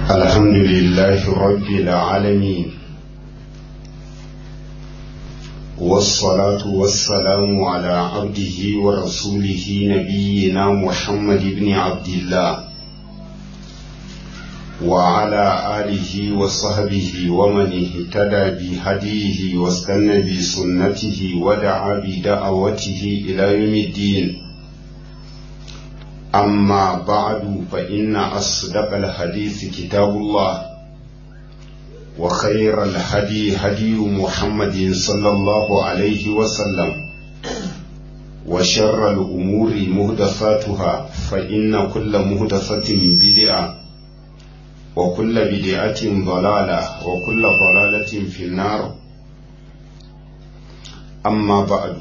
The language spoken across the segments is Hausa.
الحمد لله رب العالمين، والصلاة والسلام على عبده ورسوله نبينا محمد بن عبد الله وعلى آله وصحبه ومن اهتدى بهديه واستنى بسنته ودعا بدعوته إلى يوم الدين. أما بعد فإن أصدق الحديث كتاب الله، وخير الهدي هدي محمد صلى الله عليه وسلم، وشر الأمور مهدفاتها فإن كل مهدفة بدعة، وكل بدعة ضلالة، وكل ضلالة في النار. أما بعد،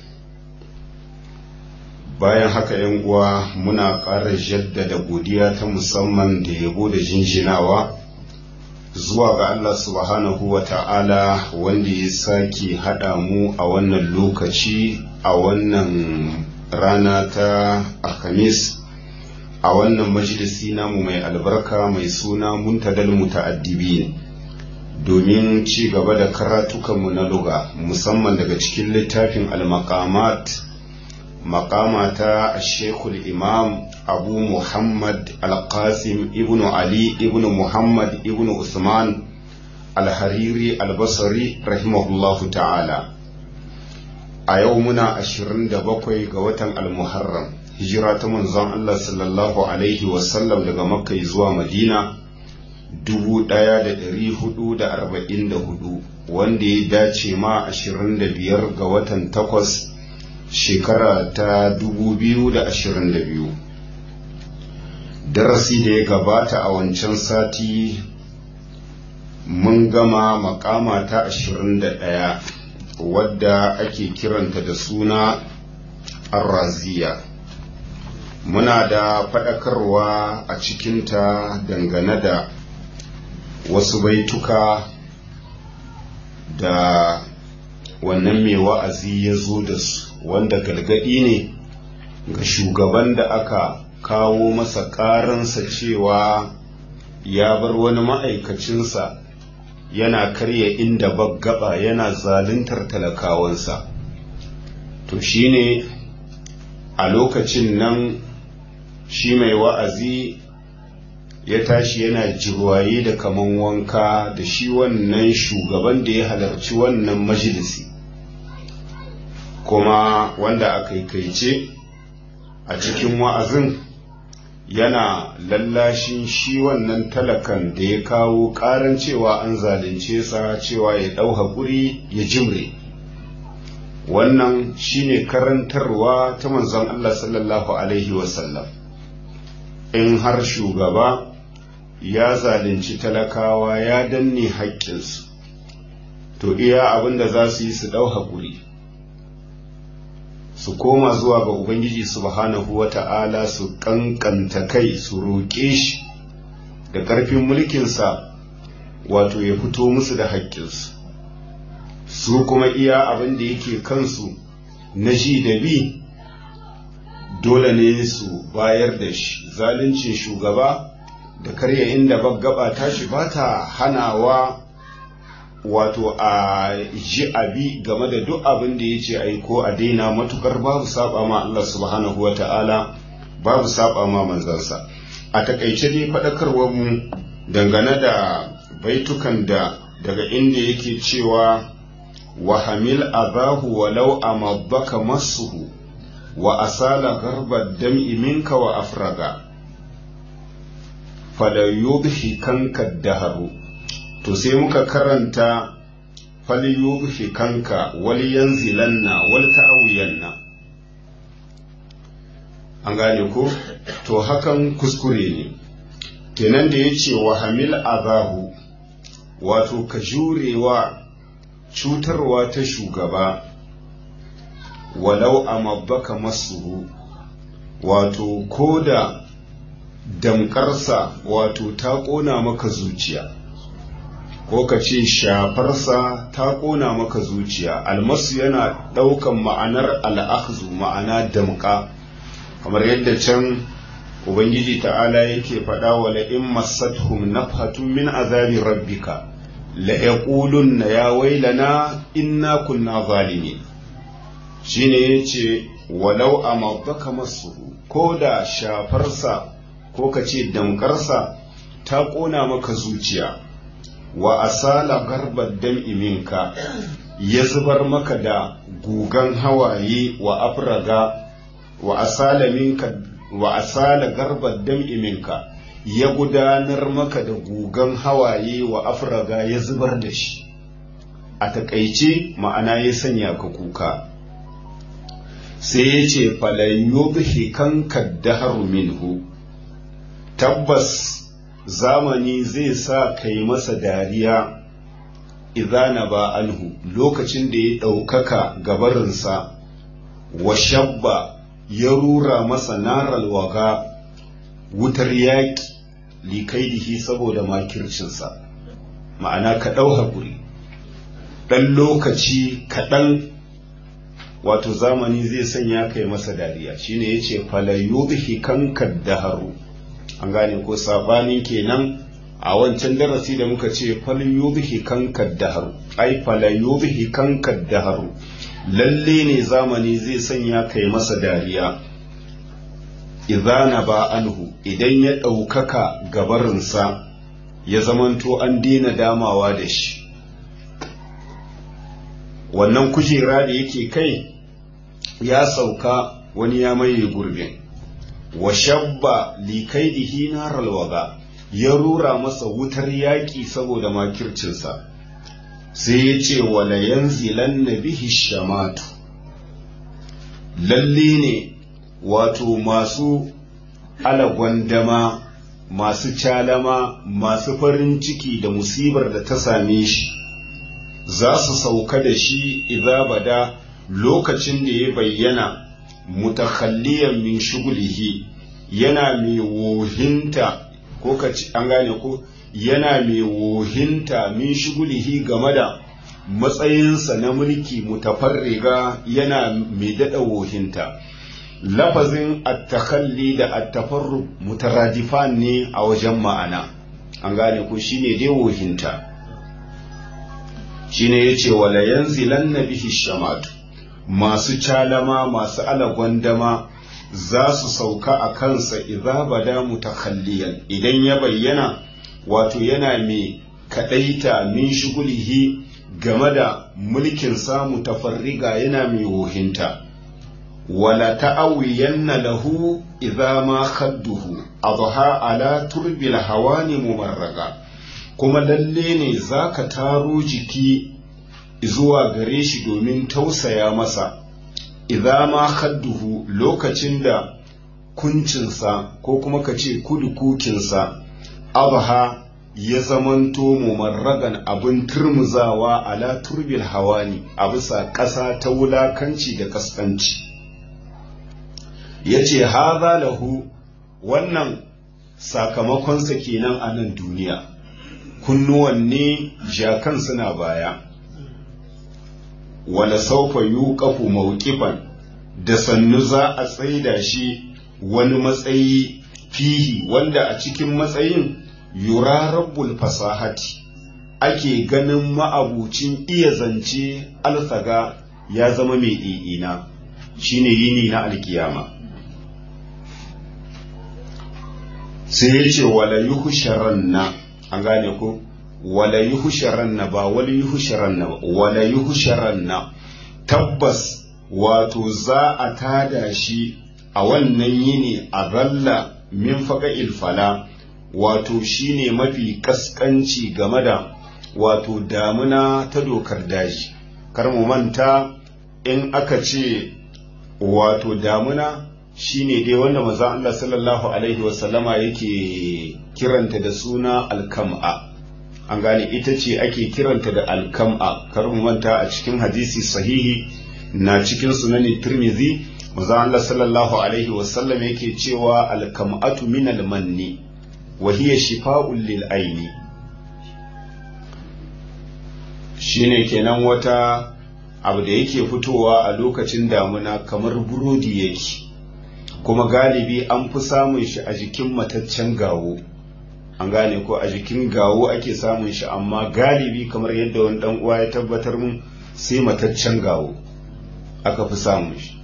bayan haka yan uwa muna ƙara jaddada godiya ta musamman da yabo da jinjinawa zuwa ga Allah subhanahu wa ta'ala wanda ya sake haɗa mu a wannan lokaci a wannan rana ta Alhamis a wannan majalisi namu mai albarka mai suna Muntadal Muta'addibin domin ci gaba da karatukanmu na lugha musamman daga cikin littafin al-maqamat مقامة الشيخ الإمام أبو محمد القاسم ابن علي ابن محمد ابن عثمان الحريري البصري رحمه الله تعالى. أيومنا 27 ga watan المحرم هجرة منزان الله صلى الله عليه وسلم daga Makka zuwa Madina 1444 wanda ya dace ma 25 ga watan 8 shekara ta 2022. Darasi da ya gabata a wancan sati mun gama makama ta 21 wadda ake kiranta da suna Ar-Raziya. Muna da faɗakarwa a cikinta dangane da wasu baituka da wannan mai wa'azi ya zo da su, wanda galgadi ne ga shugaban da aka kawo masa ƙaransa cewa ya bar wani ma'aikacinsa yana karya inda baggaba yana zaluntar talakawansa. To shine a lokacin nan shi mai wa'azi ya tashi yana jirwaye da kaman wanka da shi wannan shugaban da ya halarci wannan majalisi, kuma wanda a kaikaice a cikin wa'azin yana lallashin shi wannan talakan da ya kawo ƙaran cewa an zalunce sa, cewa ya ɗau haƙuri ya jimre. Wannan shine karantarwa ta manzon Allah sallallahu alaihi wasallam. In har shugaba ya zalunci talakawa ya danne haƙƙinsu, to iya abin da za su yi su ɗau haƙuri, su koma zuwa ga Ubangiji subhanahu wa ta'ala, su ƙanƙanta kai, su roƙe shi da ƙarfin mulkinsa wato ya fito musu da haƙƙinsu. Su kuma iya abin da yake kansu na ji da bi dole ne su bayar da shi. Zaluncin shugaba da karya inda baggaba tashi ba ta hanawa wato a ji abi game da duk abin da ya ce a yi ko a daina, matukar babu saba ma Allah subhanahu wa ta'ala, babu saba ma manzansa. A takaice dai faɗakarwar mu dangane da baitukan da daga inda yake cewa wa hamil abahu walau amabbaka masuhu wa asala garba dam'i minka wa afraga fala yubhi kanka daharu. To sai muka karanta falyubhi kanka wal yanzilanna wal ta'awiyanna. An gane ko? To hakan kuskure ne. Kenan da yace wa hamil azahu, wato ka jurewa cutarwa ta shugaba, walau amabbaka masuhu, wato koda damkarsa wato ta ƙona maka zuciya, ko ka ce shafarsa ta ƙona maka zuciya. Almasu yana ɗaukan ma'anar al'akhzu, ma'ana damƙa, kamar yadda can ubangiji ta'ala yake faɗa wa la'in massatuhum nafhatun min azabi rabbika la yaqulunna ya wailana inna kunna zalimin shine yace walau amaddaka masuhu ko da shafarsa ko kace damkarsa ta kona maka zuciya wa asala garbar dam'i minka ya zubar maka da gugan hawaye wa afraga wa asala garbar dam'i minka ya gudanar maka da gugan hawaye wa afraga ya zubar da shi a takaice ma'ana ya sanya ka kuka sai ya ce falayyubhi kanka daharu minhu tabbas zamani zai sa kai masa dariya idana ba anhu lokacin da ya ɗaukaka gabarinsa wa shabba ya rura masa naral waga wutar yaƙi likaidihi saboda makircinsa ma'ana ka ɗau haƙuri ɗan lokaci kaɗan wato zamani zai sanya kai masa dariya shine yace falayudhi kanka daharu an gane ko sabanin kenan a wancan darasi da muka ce falyudhi kanka daharu ai falayudhi kanka daharu lalle ne zamani zai sanya kai masa dariya idana ba anhu idan ya ɗaukaka gabarinsa ya zamanto an daina damawa da shi wannan kujera da yake kai ya sauka wani ya maye gurbin wa shabba likaidihi naral waga ya rura masa wutar yaƙi saboda makircinsa sai ya ce wala yanzilan bihi shamatu lalle ne wato masu alagwandama masu calama masu farin ciki da musibar da ta same shi za su sauka da shi idza bada lokacin da ya bayyana mutakhalliyan min shugulihi yana mai wohinta ko kaci an gane ko yana mai wohinta min shugulihi game da matsayinsa na mulki mutafarriga yana mai dada wohinta lafazin at-takhalli da at-tafarrug mutaradifan ne a wajen ma'ana an gane ko shine dai wohinta shine yace wala yanzilanna bihi shamatu masu calama masu alagwandama za su sauka a kansa idza bada mutakhalliyan idan ya bayyana wato yana mai kadaita min shugulihi game da mulkin sa mutafarriga yana mai wohinta wala ta'awiyanna lahu idza ma khadduhu adha ala turbil hawani mumarraga kuma lalle ne zaka taro jiki zuwa gare shi domin tausaya masa idza ma khadduhu lokacin da kuncinsa ko kuma ka ce kudukukinsa abha ya zamanto mumarragan abin turmuzawa ala turbil hawani a bisa ƙasa ta wulakanci da kaskanci yace haza lahu wannan sakamakonsa kenan a nan duniya kunnuwan ne jakan suna baya wala saufa yuqafu mawqifan da sannu za a tsaida shi wani matsayi fihi wanda a cikin matsayin yura rabbul fasahati ake ganin ma'abucin iya zance alsaga ya zama mai ɗi'ina shine yini na alkiyama sai ya ce wala yuhsharanna an gane ko wala yuhsharanna ba wala yuhsharanna ba wala yuhsharanna tabbas wato za a tada shi a wannan yini a ralla min faqa'il fala wato shine mafi kaskanci game da wato damuna ta dokar daji kar mu manta in aka ce wato damuna shine dai wanda manzon Allah sallallahu alaihi wasallama yake kiranta da suna alkam'a an gane ita ce ake kiranta da alkam'a kar mu manta a cikin hadisi sahihi na cikin sunan Tirmidhi manzon Allah sallallahu alaihi wasallam yake cewa alkam'atu min almanni wa hiya shifa'un lil aini shine kenan wata abu da yake fitowa a lokacin damuna kamar burodi yake kuma galibi an fi samun shi a jikin mataccen gawo, an gane ko a jikin gawo ake samun shi, amma galibi kamar yadda wani dan uwa ya tabbatar mun sai mataccen gawo aka fi samun shi.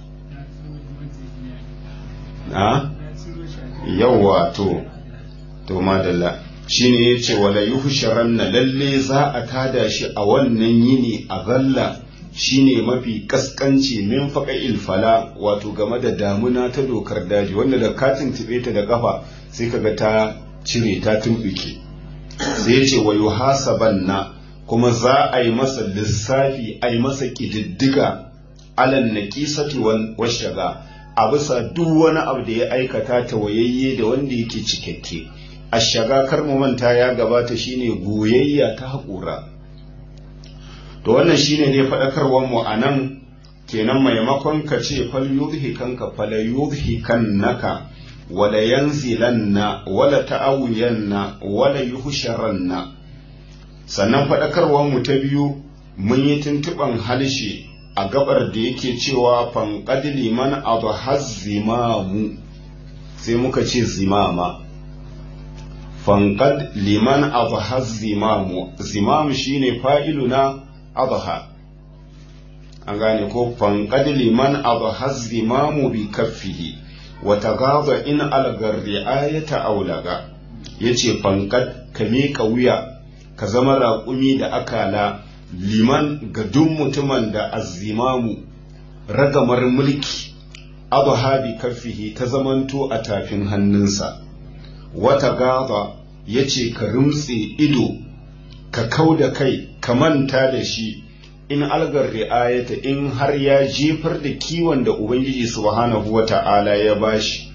Yawwa to madalla shine yace wala yuhsharanna, lalle za a tada shi a wannan yini a galla, shine mafi kaskanci min faqa'il fala, wato game da damuna ta dokar daji wanda da ka tuntube ta da kafa sai kaga ta cire ta tumbuke. Sai yace wa yuhasabanna, kuma za a yi masa lissafi, a yi masa kididdiga alan naqisati washaga, a bisa duk wani abu da ya aikata ta wayayye da wanda yake cikakke. Ashaga kar mu manta ya gabata shine goyayya ta haƙura. To wannan shine ne faɗakarwar mu anan, kenan maimakon ka ce fal yudhikanka fala yudhikannaka wala yanzilanna wala ta'awiyanna wala yuhsharanna. Sannan faɗakarwar mu ta biyu, mun yi tuntuɓan halshe a gabar da yake cewa fanqad liman adhaz zimamu, sai muka ce zimama. fanqad liman adhaz zimamu, zimam shine fa'iluna adha, an gane ko fanqad liman adhaz zimamu bi kaffihi wa taghadha in algar ri'ayata aulaga. Yace fanqad ka miƙa wuya, ka zama raƙumi da akala, liman ga duk mutumin da azzimamu ragamar mulki adha bi kaffihi ta zamanto a tafin hannunsa. Wata gaba ya ce ka rumtse ido, ka kau da kai, ka manta da shi, in algar ri'ayata, in har ya jefar da kiwon da Ubangiji subhanahu wa ta'ala ya bashi,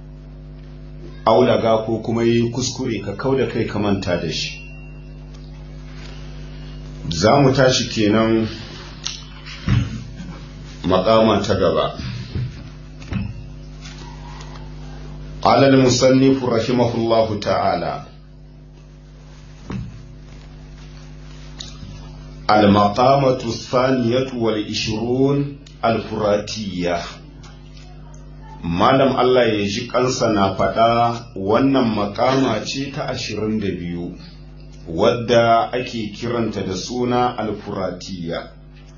aulaga ko kuma yi kuskure, ka kau da kai ka manta da shi. Za mu tashi kenan makama ta gaba. قال المصنف رحمه الله تعالى: المقامة 22 الفراتية. Malam Allah ya ji kansa na faɗa wannan makama ce ta 22 wadda ake kiranta da suna alfuratiya.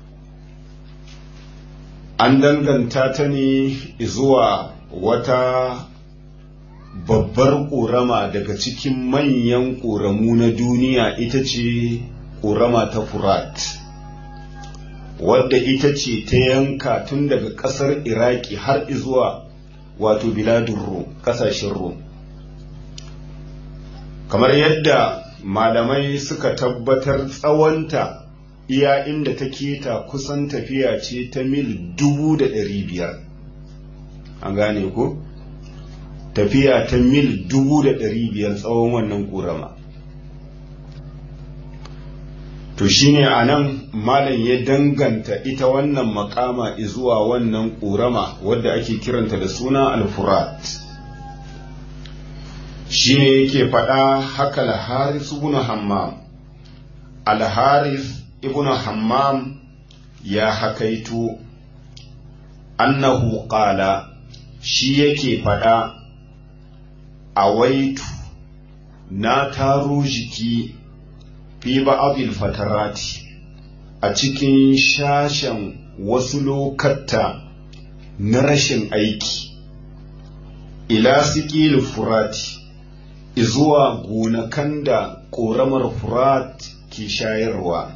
An danganta ta ne zuwa wata babbar ƙorama daga cikin manyan ƙoramu na duniya, ita ce ƙorama ta Furat, wadda ita ce ta yanka tun daga ƙasar Iraki har zuwa wato biladun Rum, ƙasashen Rum. Kamar yadda malamai suka tabbatar, tsawonta iya inda ta keta kusan tafiya ce ta mil 500,000, an gane ko? Tafiya ta mil 500,000 tsawon wannan ƙorama. To shine a nan malam ya danganta ita wannan makama zuwa wannan ƙorama wadda ake kiranta da suna al-Furat. Shine yake faɗa haka al-Harith ibn Hammam. Al-Harith ibn Hammam ya hakaito annahu qala, shi yake faɗa, awaitu na taro jiki fi ba'adil fatarati a cikin shashen wasu lokatta na rashin aiki, ila siqil furati, izuwa gonakan da ƙoramar Furat ke shayarwa.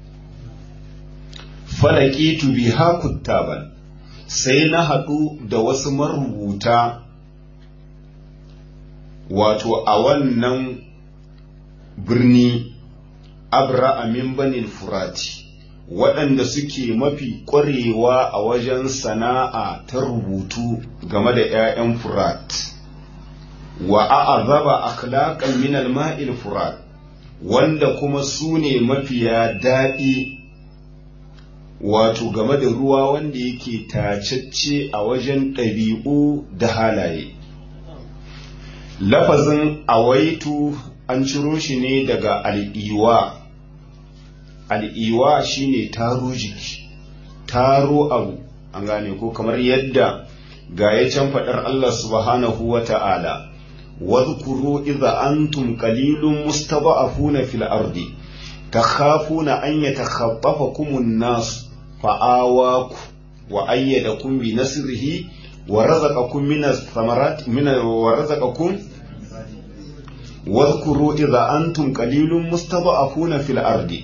Falaqitu biha kuttaban, sai na haɗu da wasu marubuta wato a wannan birni, abra'a min banil Furati, waɗanda suke mafi ƙwarewa a wajen sana'a ta rubutu game da 'ya'yan Furat, wa a'azaba akhlaqan min al-ma'il Furat, wanda kuma su ne mafiya daɗi wato game da ruwa wanda yake tacacce a wajen ɗabi'u da halaye. Lafazin awaitu an ciro shi ne daga al'iwa. Al'iwa shine taro jiki, taro abu, an gane ko, kamar yadda ga ya can faɗar Allah subhanahu wa ta'ala, wadhkuru idza antum qalilun mustaba'afuna fil ardi takhafuna an yatakhaffafakum an-nas fa'awakum wa ayyadakum bi nasrihi wa razaqakum minas thamarati wa razaqakum wadhkuru idza antum qalilun mustaba'afuna fil ardi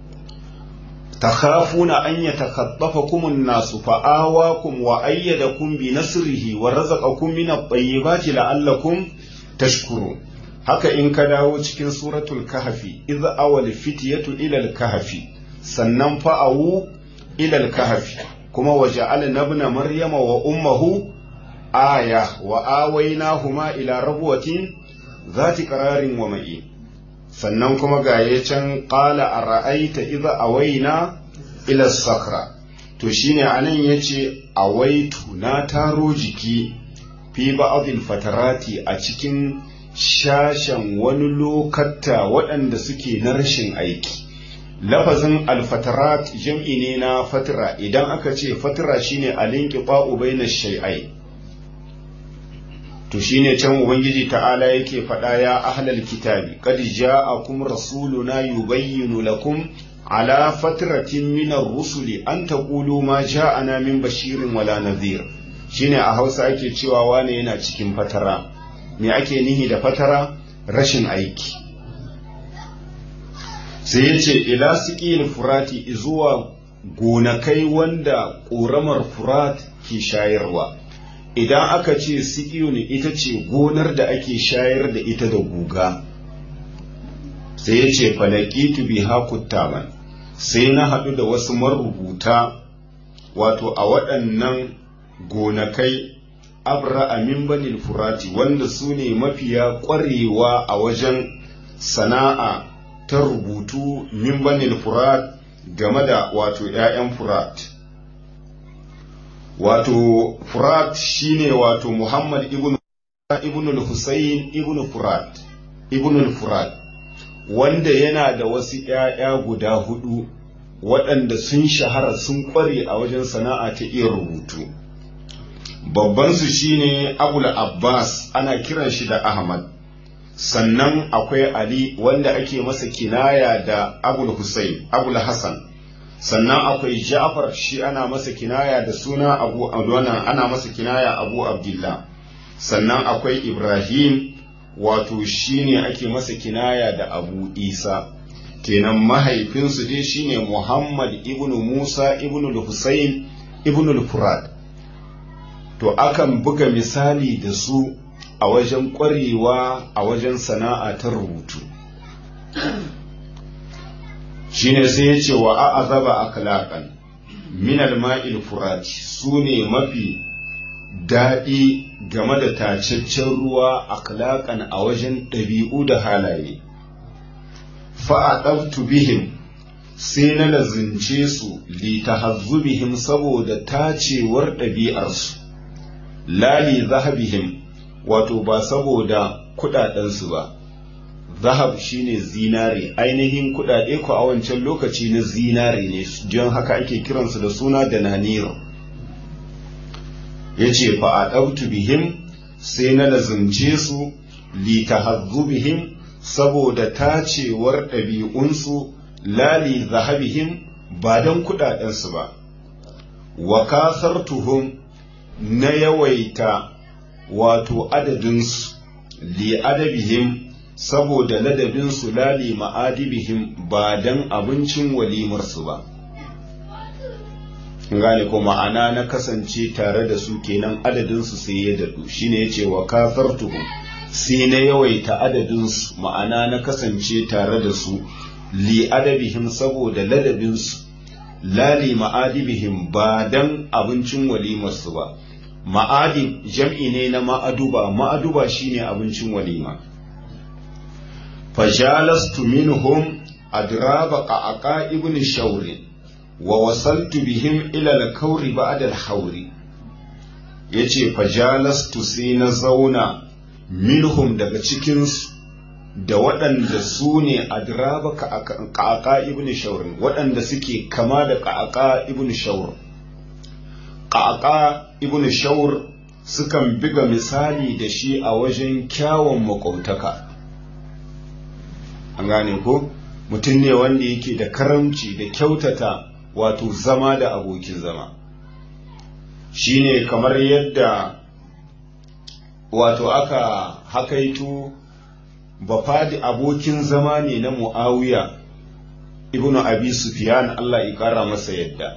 تخافون أن يتخطفكم الناس فآواكم وأيدكم بنصره ورزقكم من الطيبات لعلكم تشكرون haka in ka dawo cikin suratul kahfi idh awal fityatu ila al kahfi sannan fa'awu ila al kahfi kuma waja'alna ibna maryama wa ummuhu aya wa awaynahuma ila rabwatin zati qararin wa ma'in sannan kuma gaye can qala ara'aita idza awaina ila sakra to shine anan yace awaitu na taro jiki fi ba'dil fatarati a cikin shashan wani lokata waɗanda suke na rashin aiki lafazin alfatarat jam'i ne na fatira idan aka ce fatira shine alinqita'u baina shay'ai to shine can ubangiji ta'ala yake faɗa ya ahlal kitabi qad ja'akum rasuluna yubayyinu lakum ala fatratin min ar-rusuli an taqulu ma ja'ana min bashirin wala nadhir shine a Hausa ake cewa wane yana cikin fatara me ake nihi da fatara rashin aiki sai yace ila siqil furati zuwa gonakai wanda ƙoramar furat ke shayarwa idan aka ce siƙiyun ita ce gonar da ake shayar da ita da guga sai ya ce falakitu biha kuttaban sai na haɗu da wasu marubuta wato a waɗannan gonakai abra min banil furati wanda su ne mafiya ƙwarewa a wajen sana'a ta rubutu min banil furat game da wato 'ya'yan furat wato furat shine wato Muhammad ibn al-Husayn ibn al-Furat wanda yana da wasu ƴaƴa guda hudu waɗanda sun shahara sun ƙware a wajen sana'a ta iya rubutu babban su shine Abul Abbas ana kiran shi da Ahmad sannan akwai Ali wanda ake masa kinaya da Abul Husayn Abul Hasan sannan akwai Ja'far shi ana masa kinaya da suna Abu Adwana ana masa kinaya Abu Abdullah sannan akwai Ibrahim wato shine ake masa kinaya da Abu Isa kenan mahaifinsu dai shine Muhammad ibn Musa ibn al-Husayn ibn al-Furat to akan buga misali da su a wajen ƙwarewa a wajen sana'a ta rubutu shine sai ya ce wa a'azaba akhlaqan min al-ma'il furati sune mafi daɗi game da tacaccen ruwa akhlaqan a wajen ɗabi'u da halaye fa'adabtu bihim sai na lazince su li tahazzubihim saboda tacewar ɗabi'arsu lali zahabihim wato ba saboda kuɗaɗensu ba zahab shine zinare ainihin kudade ku a wancan lokaci na zinare ne don haka ake kiransu da suna da nanir yace fa adabtu bihim sai na lazumce su li tahazzubihim saboda tacewar ɗabi'unsu lali zahabihim ba don kudadensu ba wa kasartuhum na yawaita wato adadinsu li adabihim saboda ladabinsu lali ma'adibihim ba dan abincin walimarsu ba gane ko ma'ana na kasance tare da su kenan adadinsu sai ya dadu shine yace wa kasartuhum sai na yawaita adadinsu ma'ana na kasance tare da su li adabihim saboda ladabinsu lali ma'adibihim ba dan abincin walimarsu ba ma'adib jam'i ne na ma'aduba shine abincin walima fajalastu minhum adraba qa'aqa ibn shawr wa wasaltu bihim ila al-kawri ba'da al-hawri yace fajalastu sai na zauna minhum daga cikin da waɗanda su ne adraba qa'aqa ibn shawr waɗanda suke kama da qa'aqa ibn shawr qa'aqa ibn shawr sukan biga misali da shi a wajen kyawun makwabtaka. An gane ko mutum ne wanda yake da karamci da kyautata wato zama da abokin zama, shine kamar yadda wato aka hakaito bafadi abokin zama ne na Muawiya ibn Abi Sufyan, Allah ya kara masa yadda.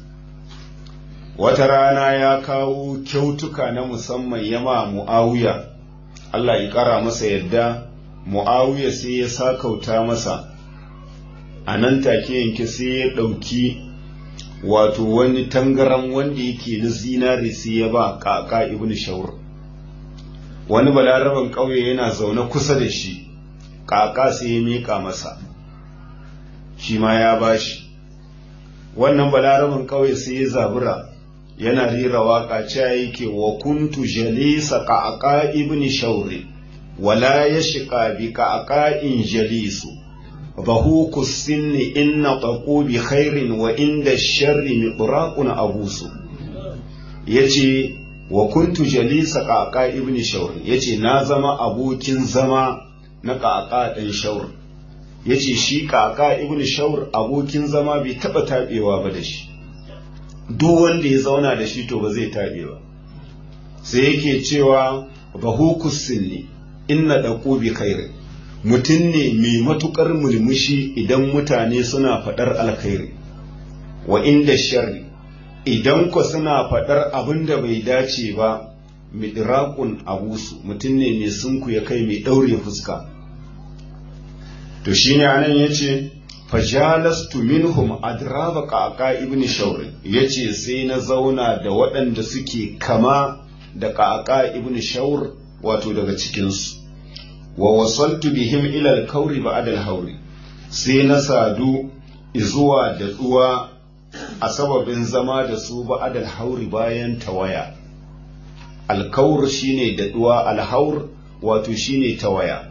Wata rana ya kawo kyautuka na musamman yama Muawiya, Allah ya kara masa yadda. Muawiya sai ya sakauta masa, a nan take yanke sai ya ɗauki wato wani tangaran wanda yake na zinare sai ya ba Kaka ibn Shawr. Wani balaraban ƙauye yana zaune kusa da shi, Kaka sai ya miƙa masa, shi ma ya bashi. Wannan balaraban ƙauye sai ya zabura yana rera waƙa cewa yake wa kuntu jalisa Kaka ibn Shawr wala yashqa bi Ka'in jalisu dhahuku sinni inna taqu bi khairin wa inda sharri miqraqun abusu. Yace wa kuntu jalisa Ka'ka ibn Shawr, yace na zama abokin zama na Ka'ka dan Shawr. Yace shi Ka'ka ibn Shawr abokin zama bai taba tabewa ba da shi, duk wanda ya zauna da shi to ba zai tabe ba. Sai yake cewa dhahuku sinni inna taqu bi khairin, mutum ne mai matukar mulmushi idan mutane suna faɗar alkhairi, wa inda sharri idan ku suna faɗar abin da bai dace ba, midraqun abusu, mutum ne mai sunku ya kai mai ɗaure fuska. To shine anan yace fajalastu minhum adraba Ka'ka ibn Shawr, yace sai na zauna da waɗanda suke kama da Ka'ka ibn Shawr wato daga cikinsu. Wa wasaltu bihim ila al-kawri ba'da al-hawri, sai na sadu zuwa da tsuwa a sababin zama da su ba'da al-hawri bayan tawaya. Al-kawr shine da tsuwa, al-hawr wato shine tawaya.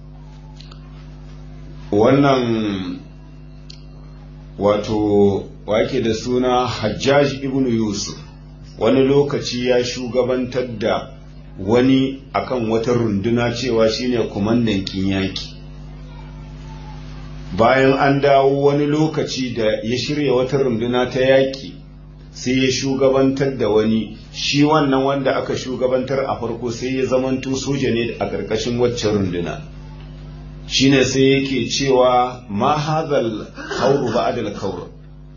Wannan wato wake da suna Hajjaj ibn Yusuf wani lokaci ya shugabantar da wani akan wata runduna cewa shine kumandan yaki. Bayan an dawo wani lokaci da ya shirya wata runduna ta yaki, sai ya shugabantar da wani, shi wannan wanda aka shugabantar a farko sai ya zamanto soja ne a ƙarƙashin wacce runduna. Shine sai yake cewa ma hadhal hauru ba'da al-kawr,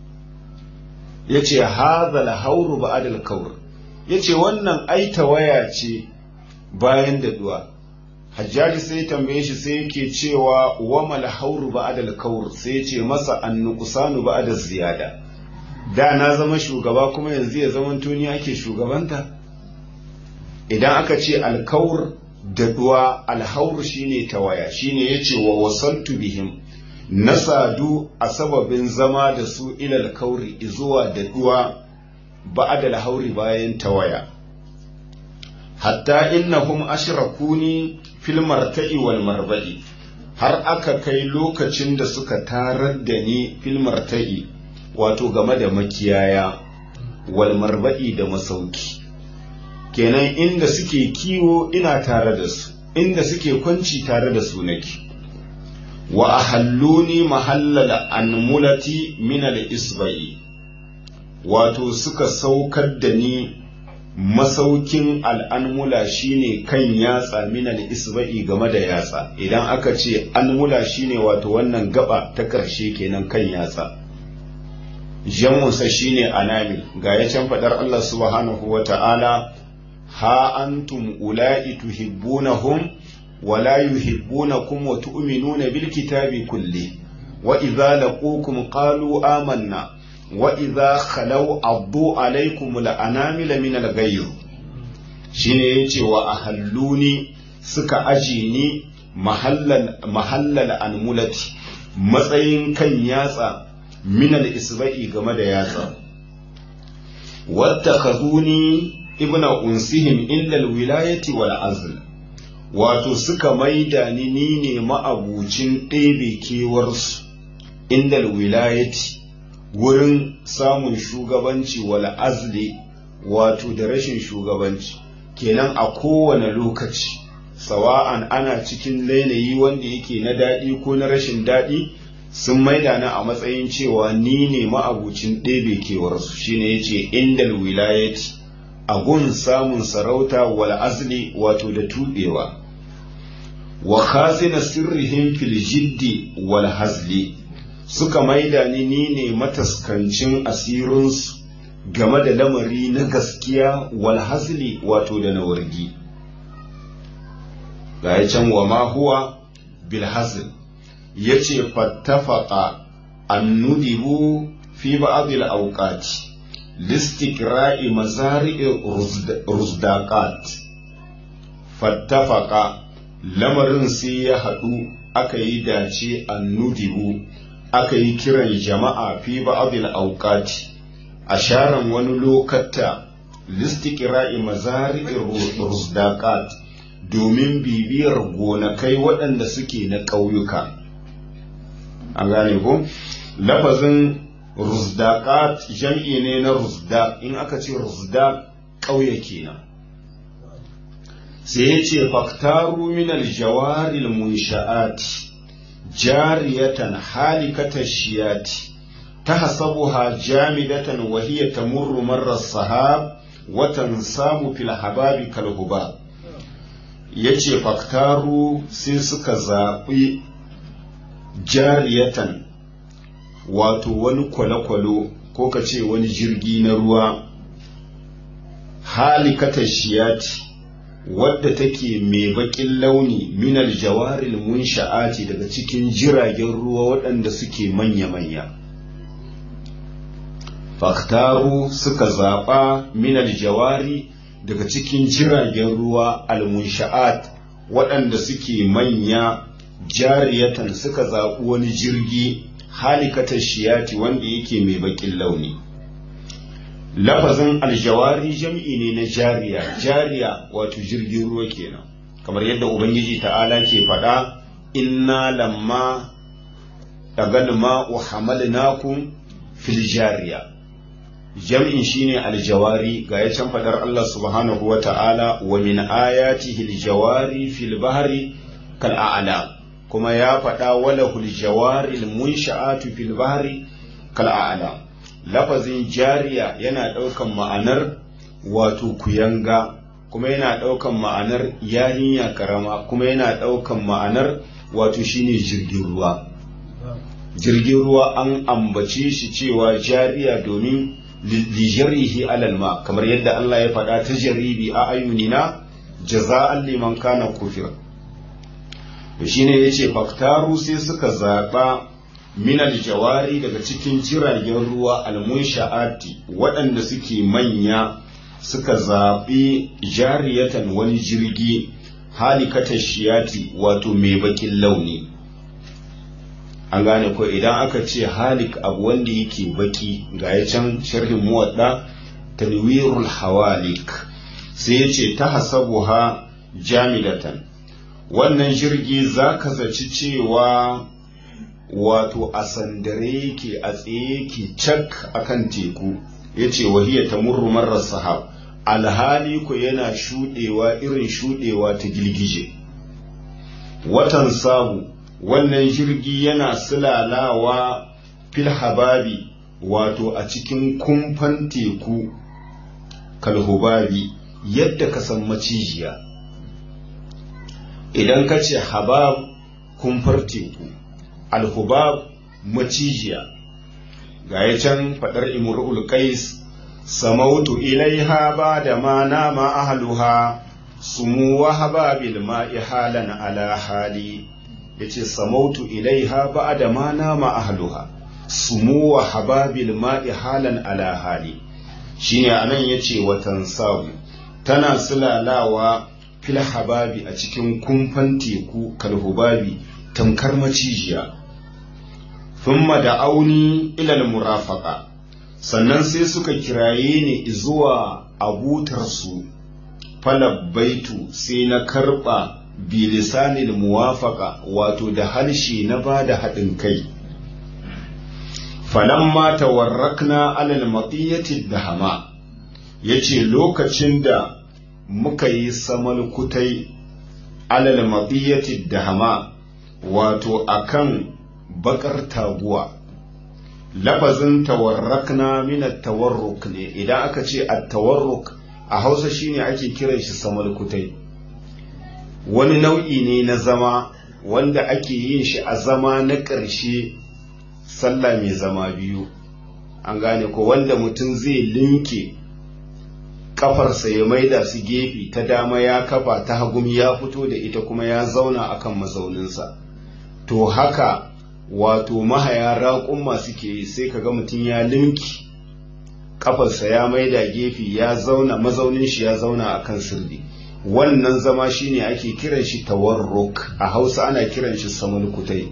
yace hadhal hauru ba'da al-kawr, yace wannan ai tawaya ce bayan da duwa. Hajjaji sai tambaye shi sai yake cewa wa mal hauru ba'da al-kawr, sai yace masa an-nuqsanu ba'da ziyada. Da na zama shugaba kuma yanzu ya zaman tuni ake shugabanta. Idan aka ce al-kawr da duwa, al-haur shine tawaya, shine yace wa wasaltu bihim, nasadu a sababin zama da su ila al-kawri zuwa da duwa ba'da al-hauri bayan tawaya. Hatta innahum ashrakuni fil marta'i wal marba'i, har aka kai lokacin da suka tarar da ni fil marta'i wato game da makiyaya, wal marba'i da masauki. Kenan inda suke kiwo ina tare da su, inda suke kwanci tare da su nake. Wa ahalluni mahallal anmulati min al-isba'i, wato suka saukar da ni masaukin al'anmula shine kan yatsa min al-isba'i game da yatsa. Idan aka ce anmula shine wato wannan gaba ta ƙarshe kenan kan yatsa. Jamunsa shine anamil, ga ya can faɗar Allah subhanahu wa ta'ala, ha antum ula'i tuhibbunahum wa la yuhibbunakum wa tu'minuna bil kitabi kulli wa idza laqukum qalu amanna wa idza khalaw addu alaykum al anamila min al ghayr. Shine yace wa ahalluni, suka aji ni mahallal anmulati, matsayin kan yatsa min al isba'i game da yatsa. Wattakhaduni ibna unsihim illa alwilayati wal azl, wato suka maida ni ne ma'abucin ɗebe kewarsu, inda alwilayati wurin samun shugabanci wal azli wato da rashin shugabanci. kenan a kowane lokaci sawa'an ana cikin lainayi wanda yake na daɗi ko na rashin daɗi sun maida na a matsayin cewa ni ne ma'abucin ɗebe kewarsu shine yace indal wilayati a gun samun sarauta wal azli wato da tuɓewa wa khazina sirrihim fil jiddi wal hazli suka maida ni ne mataskancin asirinsu game da lamari na gaskiya wal hazli wato da na wargi ga ya can wa ma huwa bil hazl yace fattafaqa annudibu fi ba'd al awqat listiqra'i mazari'i ruzdaqat fattafaqa lamarin sai ya haɗu aka yi dace annudibu aka yi kiran jama'a fi ba'd al awqat a sharan wani lokata listiqra'i mazari'i ruzdaqat domin bibiyar gonakai waɗanda suke na ƙauyuka an gane ko lafazin ruzdaqat jam'i ne na rusdaq in aka ce rusdaq ƙauye kenan sai ya ce faktaru min aljawari almunsha'at jariyatan halikata shiyati tahsabuha jamidatan wa hiya tamurru marra sahab wa tansamu fil hababi kalhuba yace faktaru sai suka zaɓi jariyatan wato wani kwale-kwalo ko ka ce wani jirgi na ruwa halikata shiyati wadda take mai baƙin launi minal jawaril munsha'ati daga cikin jiragen ruwa waɗanda suke manya-manya faktaru suka zaɓa minal jawari daga cikin jiragen ruwa almunsha'at waɗanda suke manya jariyatan suka zaɓi wani jirgi halikatar shiyati wanda yake mai baƙin launi lafazin aljawari jam'i ne na jariya wato jirgin ruwa kenan kamar yadda ubangiji ta'ala ke faɗa inna lamma dagal ma'u hamalnakum fil jariya jam'in shine aljawari ga ya can fadar Allah subhanahu wa ta'ala wa min ayatihi aljawari fil bahri kal a'lam kuma ya fada walahul jawari almunsha'atu fil bahri kal a'lam lafazin jariya yana daukan ma'anar wato kuyanga kuma yana daukan ma'anar yarinya karama kuma yana daukan ma'anar wato shine jirgin ruwa an ambace shi cewa jariya domin lijarihi alal ma kamar yadda Allah ya faɗa ta jaribi a ayunina jaza'an liman kana kufir to shine yace faktaru sai suka zaba min aljawari daga cikin jiragen ruwa almunsha'ati waɗanda suke manya suka zaɓi jariyatan wani jirgi halikata shiyati wato mai bakin launi an gane ko idan aka ce halik abu wanda yake baki ga ya can sharhin muwadda tanwirul hawalik sai ya ce ta hasabuha jamidatan wannan jirgi za ka zaci cewa wato a sandare yake a tsaye yake cak akan teku ya ce wahiyar ta murru marar sahab alhali ko yana shuɗewa irin shuɗewa ta girgije watan sabu wannan jirgi yana silalawa fil hababi wato a cikin kumfan teku kalhubabi yadda ka san macijiya idan ka ce habab kumfar teku alhubab macijiya ga ya can fadar imrul qais samautu ilaiha ba da ma nama ahluha sumu wa hababil ma'i halan ala hali yace samautu ilaiha ba'da ma nama ahluha sumu wa hababil ma'i halan ala hali shine anan yace watan sabu tana sulalawa fil hababi a cikin kumfan teku kalhubabi tamkar macijiya thumma da'auni ila al-murafaqa sannan sai suka kiraye ni zuwa abutar su falabbaitu sai na karba bilisanil muwafaqa wato da harshe na bada haɗin kai falamma tawarrakna alal matiyati dahama yace lokacin da muka yi samal kutai alal mabiyati dahama wato akan bakar taguwa. Lafazin tawarrakna min at-tawarruk ne, idan aka ce at-tawarruk a Hausa shine ake kiran shi samal kutai. Wani nau'i ne na zama wanda ake yin shi a zama na ƙarshe sallah mai zama biyu, an gane ko, wanda mutum zai linke kafarsa ya maida su gefe, ta dama ya kafa, ta hagum ya fito da ita kuma ya zauna akan mazauninsa. To haka wato mahaya raƙumma suke yi, sai kaga mutum ya linki kafarsa ya maida gefe, ya zauna mazaunin shi, ya zauna akan sirdi. Wannan zama shine ake kiran shi tawarruk, a Hausa ana kiran shi samal kutai.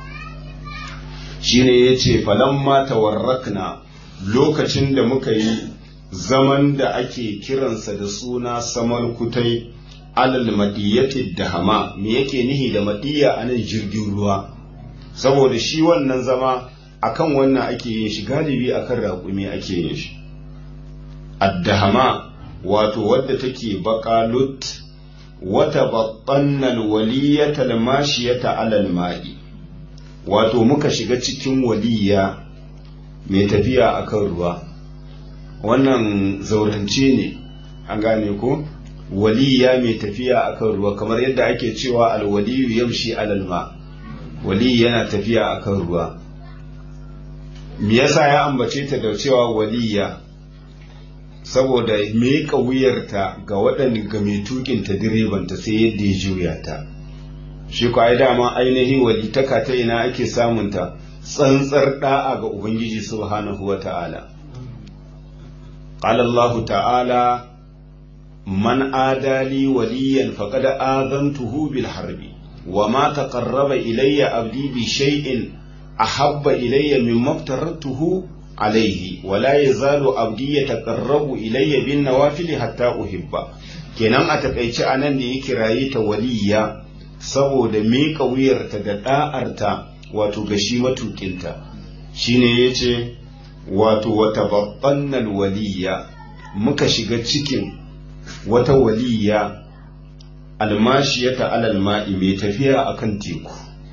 Shine yace falamma tawarrakna, lokacin da muka yi zaman da ake kiransa da suna samal kutai alal madiyati dahama. Me yake nihi da madiya anan? Jirgin ruwa, saboda shi wannan zama akan wannan ake yin shi, galibi akan raƙumi ake yin shi. Addahama wato wadda take baka lut, wata baqqannal waliyatal mashiyata alal ma'i, wato muka shiga cikin waliya mai tafiya akan ruwa. Wannan zaurance ne, an gane ko, waliya mai tafiya akan ruwa, kamar yadda ake cewa alwaliyu yamshi alal ma, wali yana tafiya akan ruwa. Me yasa ya ambace ta da cewa waliya? Saboda miƙa wuyarta ga waɗanda mai tukinta direbanta sai yadda ya juya ta. Shi ko ai dama ainihin walitaka ta ina ake samunta? Tsantsar da'a ga Ubangiji subhanahu wa ta'ala. Qala Allah ta'ala, man adali waliyan faqad adantuhu bil harbi wa ma taqarraba ilayya abdi bi shay'in ahabba ilayya mimma aftaratuhu alaihi wala yazalu abdi yataqarrabu ilayya bin nawafil hatta uhibba. Kenan a takaice anan da ya kirayi ta waliya saboda miƙa wuyarta da da'arta wato ga shi matukinta. Shine yace wato wata babbannal waliya, muka shiga cikin wata waliya almashiyata alal ma'i, mai tafiya akan teku.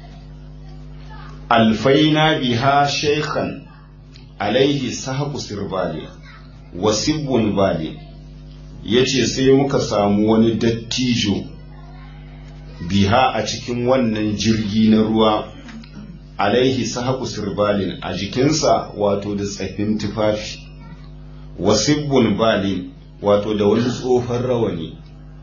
Alfaina biha shaykhan alaihi sahaqu sirbali wa sibbun bali, yace sai muka samu wani dattijo biha a cikin wannan jirgi na ruwa, alaihi sahaqu sirbalin, a jikinsa wato da tsafin tufafi, wa sibbun balin wato da wani tsofan rawani.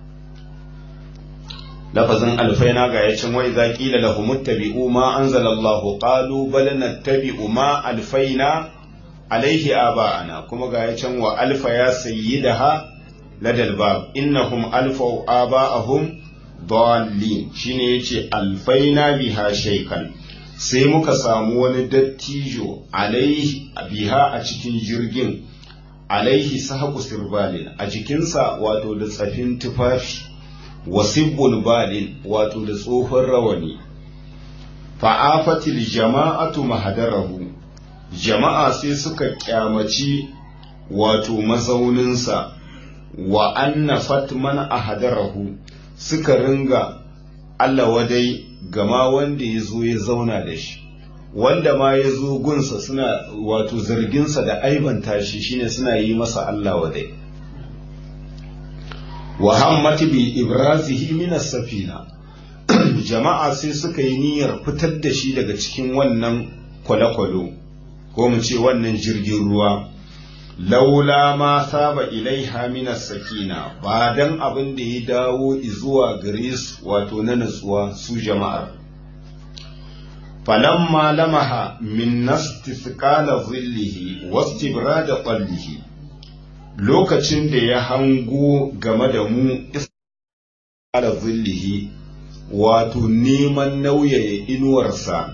lafazin alfaina ga yacin wa idza qila lahum ittabi'u ma anzalallahu qalu bal nattabi'u ma alfaina alaihi aba'ana, kuma ga yacin wa alfa ya sayyidaha ladal bab innahum alfau aba'ahum dallin. Shine yace alfaina biha shaykan, sai muka samu wani dattijo alaihi biha a cikin jirgin, alaihi sahaqu sirbalin, a jikinsa wato da tsafin tufafi, wasibbun balin wato da tsohon rawani. Fa'afatil jama'atu mahadarahu, jama'a sai suka kyamaci wato mazauninsa, wa annafat man ahadarahu, suka ringa Allah wadai gama wanda ya zo ya zauna da shi, wanda ma ya zo gunsa suna wato zarginsa da aibanta shi, shine suna yi masa Allah wadai. Wa hammati bi ibrazihi min as-safina, jama'a sai suka yi niyyar fitar da shi daga cikin wannan kwale-kwalo, ko mu ce wannan jirgin ruwa, laula ma saba ilaiha min as-sakina, ba dan abin da ya dawo zuwa gare su wato na natsuwa su jama'ar. Falamma lamaha min nastisqala zillihi wastibrada qalbihi, lokacin da ya hango game da mu isqala zillihi wato neman nauyaye inuwarsa,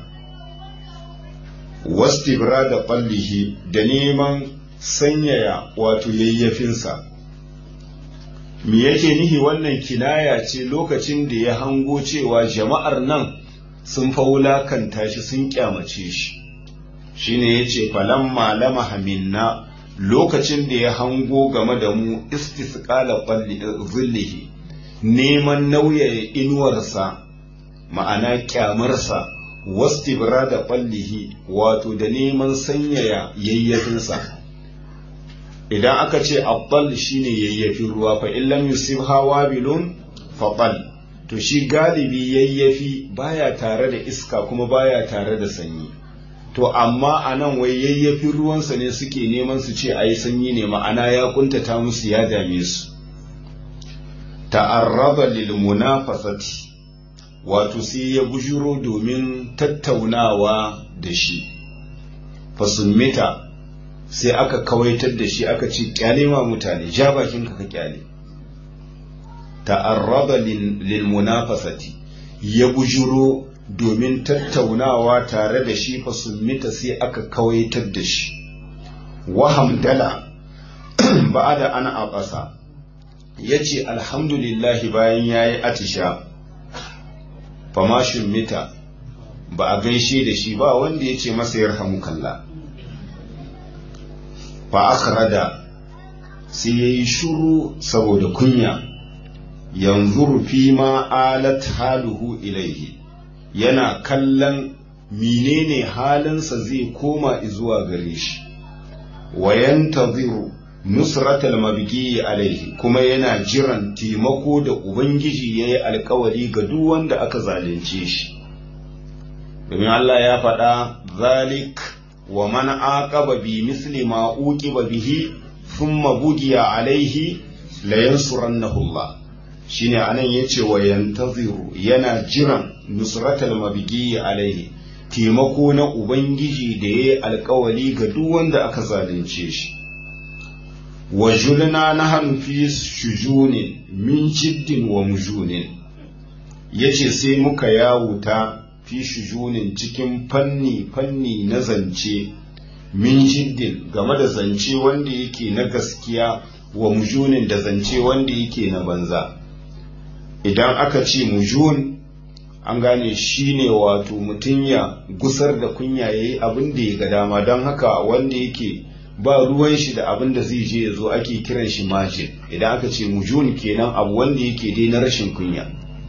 wastibrada qalbihi da neman sanyaya wato yayyafinsa. Me yake nihi? wannan kinaya ce lokacin da ya hango cewa jama'ar nan sun faulakanta shi, sun kyamace shi. Shine yace falamma lamaha minna, lokacin da ya hango game da mu istisqala zillihi neman nauyaya inuwarsa ma'ana kyamarsa wastibra da fallihi wato da neman sanyaya yayyafinsa. Idan aka ce abbal shine yayyafin ruwa fa illam yusibha wabilun faqal, to shi galibi yayyafi baya tare da iska kuma baya tare da sanyi. To amma anan wai yayyafin ruwansa ne suke neman su ce ayi sanyi ne, ma'ana ya kuntata musu ya dame su. Ta'arraba lil munafasati, wato sai ya bujuro domin tattaunawa da shi. Fasummita, sai aka kawaitar da shi aka ce kyale ma mutane, ja bakinka ka kyale. Ta'arraba lil munafasati, ya bujuro domin tattaunawa tare da shi. Fasummita, sai aka kawaitar da shi. Wahamdala ba'ada ana abasa, yace alhamdulillahi bayan yayi atisha. Fama shummita, ba a gaishe da shi ba wanda yace masa yarhamukallah. Fa akhrada, sai yayi shuru saboda kunya. Yanzuru fi ma alat haluhu ilaihi, yana kallon menene halinsa zai koma zuwa gare shi. Wa yantaziru nusratal mabghi alaihi, kuma yana jiran taimako da ubangiji yayi alkawari ga duk wanda aka zalunce shi. Domin Allah ya faɗa zalik wa man aqaba bi misli ma uqiba bihi thumma bugiya alaihi la yansurannahu Allah. Shine anan yace wa yantaziru, yana jiran nusratal mabghi alaihi, taimako na ubangiji da yayi alkawari ga duk wanda aka zalunce shi. Wa julna nahnu fi shujunin min jiddin wa mujunin, yace sai muka yawuta fi shujunin cikin fanni na zance, min jiddin game da zance wanda yake na gaskiya, wa mujunin da zance wanda yake na banza. Idan aka ce mujun, an gane shine wato mutum ya gusar da kunya yayi abin da ya ga dama, don haka wanda yake ba ruwan shi da abin da zai je ya zo ake kiran shi majid. Idan aka ce mujun kenan abu wanda yake dai na rashin kunya.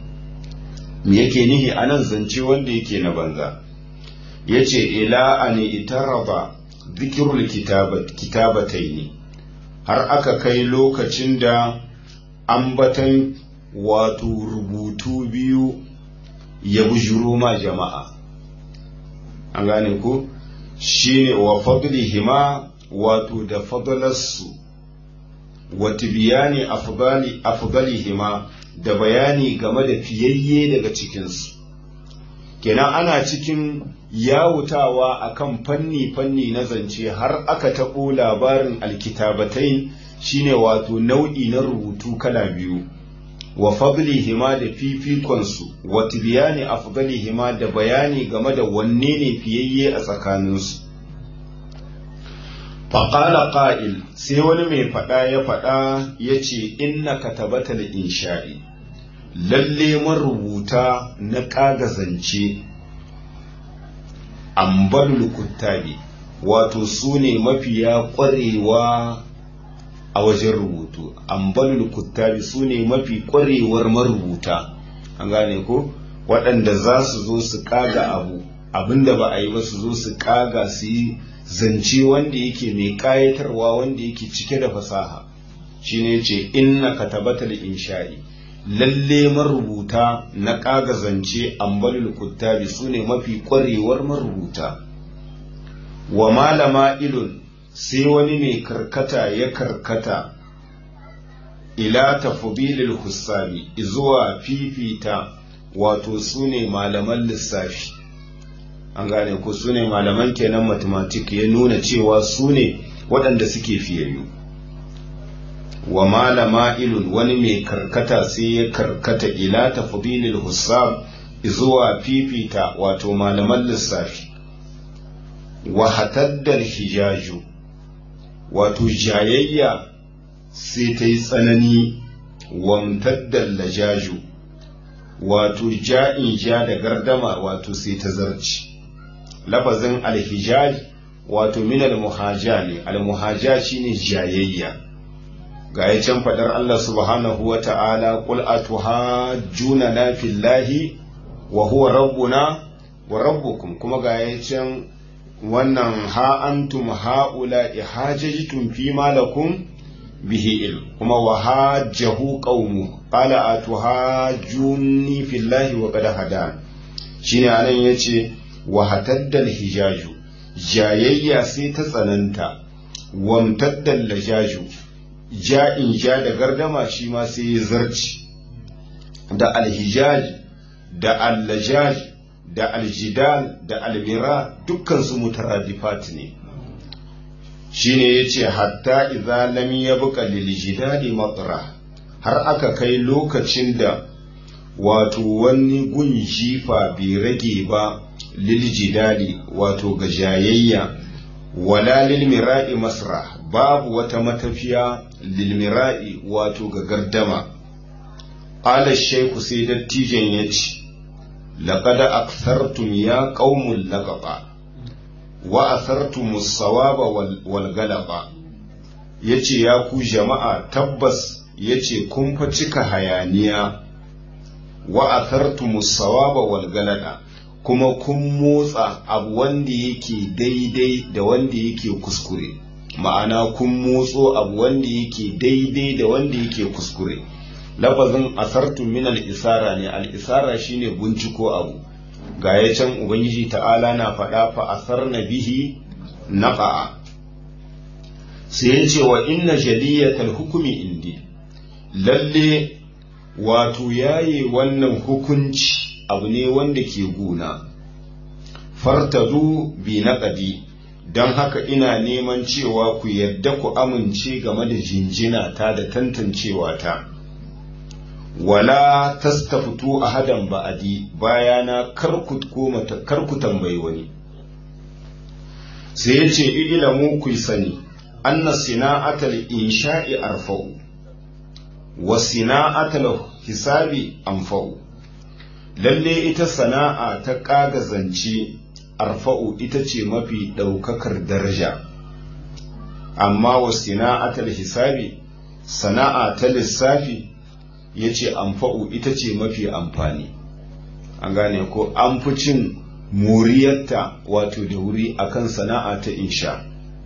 Me yake nihi anan zance wanda yake na banza. Yace ila an itaraba dhikrul kitabataini, har aka kai lokacin da ambatan wato rubutu biyu ya bujuro ma jama'a. An gane ku shine wa fadlihima, wato da fadlarsu, wa tibyani afdalihima, da bayani game da fiyayye daga cikinsu. Kenan ana cikin yawutawa akan fanni na zance har aka taɓo labarin alkitabatai, shine wato nau'i na rubutu kala biyu. Wa fadlihima, da fifikonsu, wa tibyani afdalihima, da bayani game da wanne ne fiyayye a tsakaninsu. Faƙala ƙa'il, sai wani mai faɗa ya faɗa ya ce, inna katabata da insha'i, lalle marubuta na ƙaga zance, ambalul kuttabi, wato su ne mafiya ƙwarewa a wajen rubutu. Ambalul kuttabi su ne mafi ƙwarewar marubuta. An gane ko? Waɗanda za su zo su ƙaga abinda ba a yi ba, su zo su ƙaga su yi zance wanda yake mai ƙayatarwa, wanda yake cike da fasaha. Shine ce inna katabatal insha'i, lalle marubuta na ƙaga zance, ambalul kuttabi su ne mafi ƙwarewar marubuta. Wa malama ilun, sai wani mai karkata ya karkata ila tafdilil hussabi, zuwa fifita wato su ne malaman lissafi. An gane ko su ne malaman kenan mathematics, ya nuna cewa su ne waɗanda suke fiyayyu. Wa malama ilun, wani mai karkata sai ya karkata ila tafdilil hussab, zuwa fifita wato malaman lissafi. Wa hataddal hijaju, wato jayayya sai ta yi tsanani. Wamtaddal lajaju, wato ja'in ja da gardama wato sai ta zarci. Lafazin alhijaj wato min al-muhaja ne, al-muhaja shine jayayya. Ga ya can faɗar Allah subhanahu wa ta'ala, qul atuhajjuna na fillahi wa huwa rabbuna wa rabbukum, kuma ga ya can wannan ha antum haula ihajajtum fi ma lakum bihi ilm, kuma wa hajjahu qaumu qala atuhajjuni fillahi wa qad hadan. Shine anan yace wa hataddal hijaju, jayayya sai ta tsananta, wamtaddal lajaju, ja'in ja da gardama shi ma sai ya zarci. Da alhijaj da allajaj da aljidal da almira dukkan su mutaradifat ne. Shine yace hatta idza lam yabqa lil jidali matra, har aka kai lokacin da wato wani gun jifa bai rage ba lil jidali wato ga jayayya, wala lil mira'i masra, babu wata matafiya lil mira'i wato ga gardama. Qala shaykhu sai dattijan yace laqad akthartum ya qaumul laqaba wa athartum as-sawaba wal galaba. Yace ya ku jama'a, tabbas yace kun fa cika hayaniya, wa athartum as-sawaba wal galaba, kuma kun motsa abu wanda yake daidai da wanda yake kuskure, ma'ana kun motso abu wanda yake daidai da wanda yake kuskure. Lafazin asartu min al-isara ne, al-isara shine binciko abu. Ga ya can ubangiji ta'ala na faɗa fa asarna bihi naqa, sai ya ce wa inna jaliyatal hukumi indi, lalle wato yayi wannan hukunci abu ne wanda ke guna. Fartadu bi naqadi, don haka ina neman cewa ku yarda ku amince game da jinjina ta da tantancewa ta. Wala tastaftu ahadan ba'adi, bayana kar ku tambayi wani. Sai yace ilamu ku sani anna sina'atal insha'i arfa'u wa sina'atal hisabi anfa'u, lalle ita sana'a ta kaga zance arfa'u ita ce mafi ɗaukakar daraja, amma wa sina'atal hisabi, sana'a ta lissafi, ya ce amfa'u ita ce mafi amfani. An gane ko an fi cin moriyarta wato da wuri akan sana'a ta insha.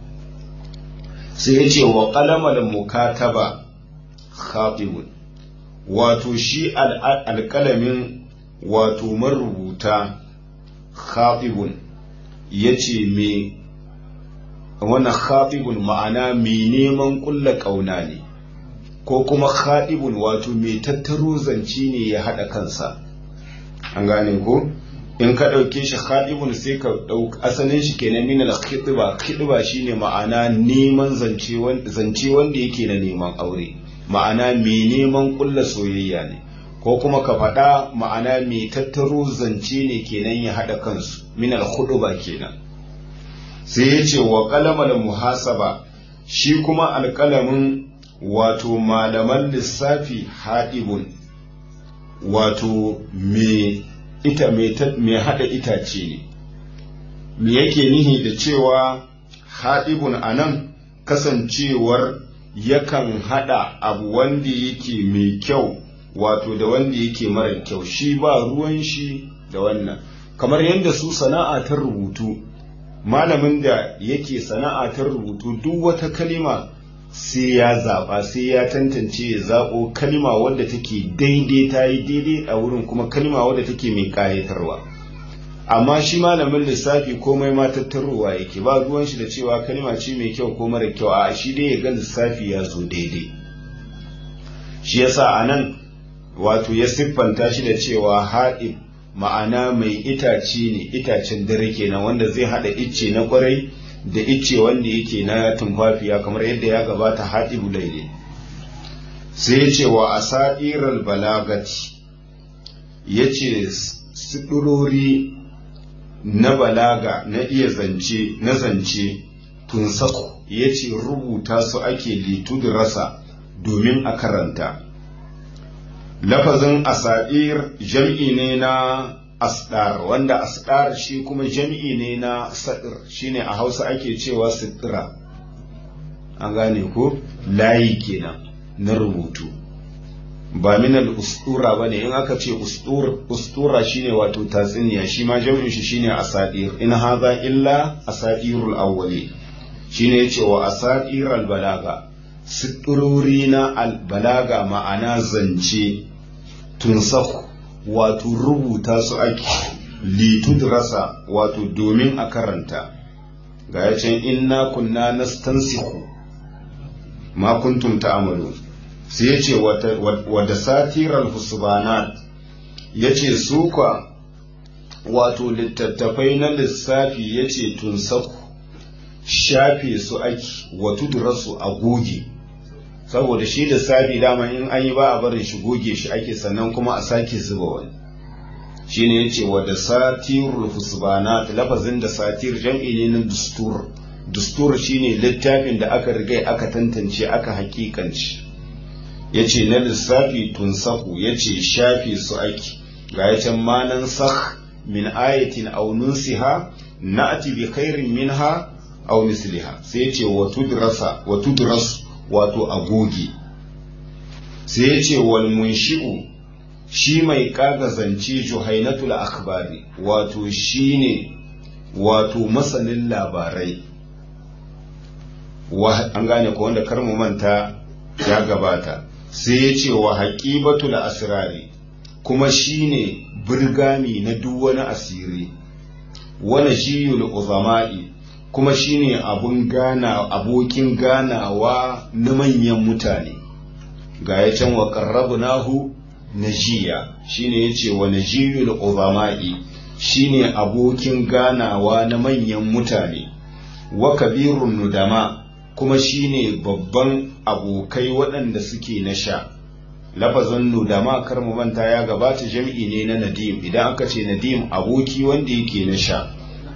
Sai ya ce wa ƙalamar mukataba khatibun, wato shi alƙalamin wato marubuta khatibun, ya ce me wannan khatibun ma'ana mai neman ƙulla ƙauna ne, ko kuma khatibun wato mai tattaro zance ne ya haɗa kansa. An gane ko in ka ɗauke shi khatibun sai ka ɗauki asalin shi kenan min al-khitba. Khitba shine ma'ana neman zance wanda yake na neman aure, ma'ana mai neman ƙulla soyayya ne, ko kuma ka faɗa ma'ana mai tattaro zance ne kenan ya haɗa kansu, min al-khutba kenan. Sai ya ce wa qalamal muhasaba, shi kuma alƙalamin wato malaman lissafi haɗibun, wato mai haɗa itace ne. Me yake nihi da cewa haɗibun a nan? Kasancewar yakan haɗa abu wanda yake mai kyau wato da wanda yake mara kyau, shi ba ruwan shi da wannan. Kamar yadda su sana'a ta rubutu, malamin da yake sana'a ta rubutu duk wata kalima sai ya zaɓa, sai ya tantance, ya zaɓo kalima wadda take daidai, ta yi daidai a wurin, kuma kalima wadda take mai ƙayatarwa. Amma shi malamin lissafi komai ma tattarowa yake, ba ruwan shi da cewa kalima ce mai kyau ko mara kyau, a shi dai ya ga lissafi ya zo daidai. Shi yasa a nan wato ya siffanta shi da cewa haɗib, ma'ana mai itace ne, itacen dare kenan, wanda zai haɗa icce na kwarai da icce wanda yake na tumfafiya, kamar yadda ya gabata haɗibu laili. Sai ya ce wa asairal balagati, ya ce siɗurori na balaga na iya zance na zance tun sako, ya ce rubuta su ake litudrasa domin a karanta. Lafazin asair jam'i ne na asdar, wanda asdar shi kuma jam'i ne na sadir, shine a Hausa ake cewa sitira, an gane ko layi kenan na rubutu, ba minal ustura bane. In aka ce ustura shine wato tatsiniya, shi ma jam'in shi shine asadir. In hadha illa asadirul awwali, shine yace wa asadiral balaga, siturori na albalaga ma'ana zance, tunsaku wato rubuta su ake, litudrasa wato domin a karanta. Ga yacin inna kunna nastansikhu ma kuntum ta'malun. Sai yace wa dasatiral husbanat, yace su kwa wato littattafai na lissafi, yace tunsaku shafe su ake, wa tudrasu a goge, saboda shi lissafi dama in an yi ba a barin shi goge shi ake, sannan kuma a sake zuba wani. Shine yace wa dasatirul husbanat, lafazin dasatir jam'i ne na dustur. Dustur shine littafin da aka riga aka tantance aka hakikance. Yace na lissafi tunsaku, yace shafe su ake. Ga yacin manan sakh min ayatin aw nunsiha na'ti bi khairin minha aw misliha. Sai yace wa tudras wato agogi. Sai yace wal munshi'u, shi mai kaga zance juhainatul akhbari, wato shine wato masanin labarai. An gane ko, wanda kar mu manta ya gabata. Sai yace wa haqibatul asrari, kuma shine burgami na duk wani asiri. Wa najiyul uzama'i, kuma shine abokin ganawa na manyan mutane. Ga ya can wa qarrabnahu najiya, shine yace wa najiyul uzama'i, shine abokin ganawa na manyan mutane. Wa kabirun nudama, kuma shine babban abokai waɗanda suke na sha. Lafazin nudama kar mu manta ya gabata jam'i ne na nadim. Idan aka ce nadim, aboki wanda yake na sha.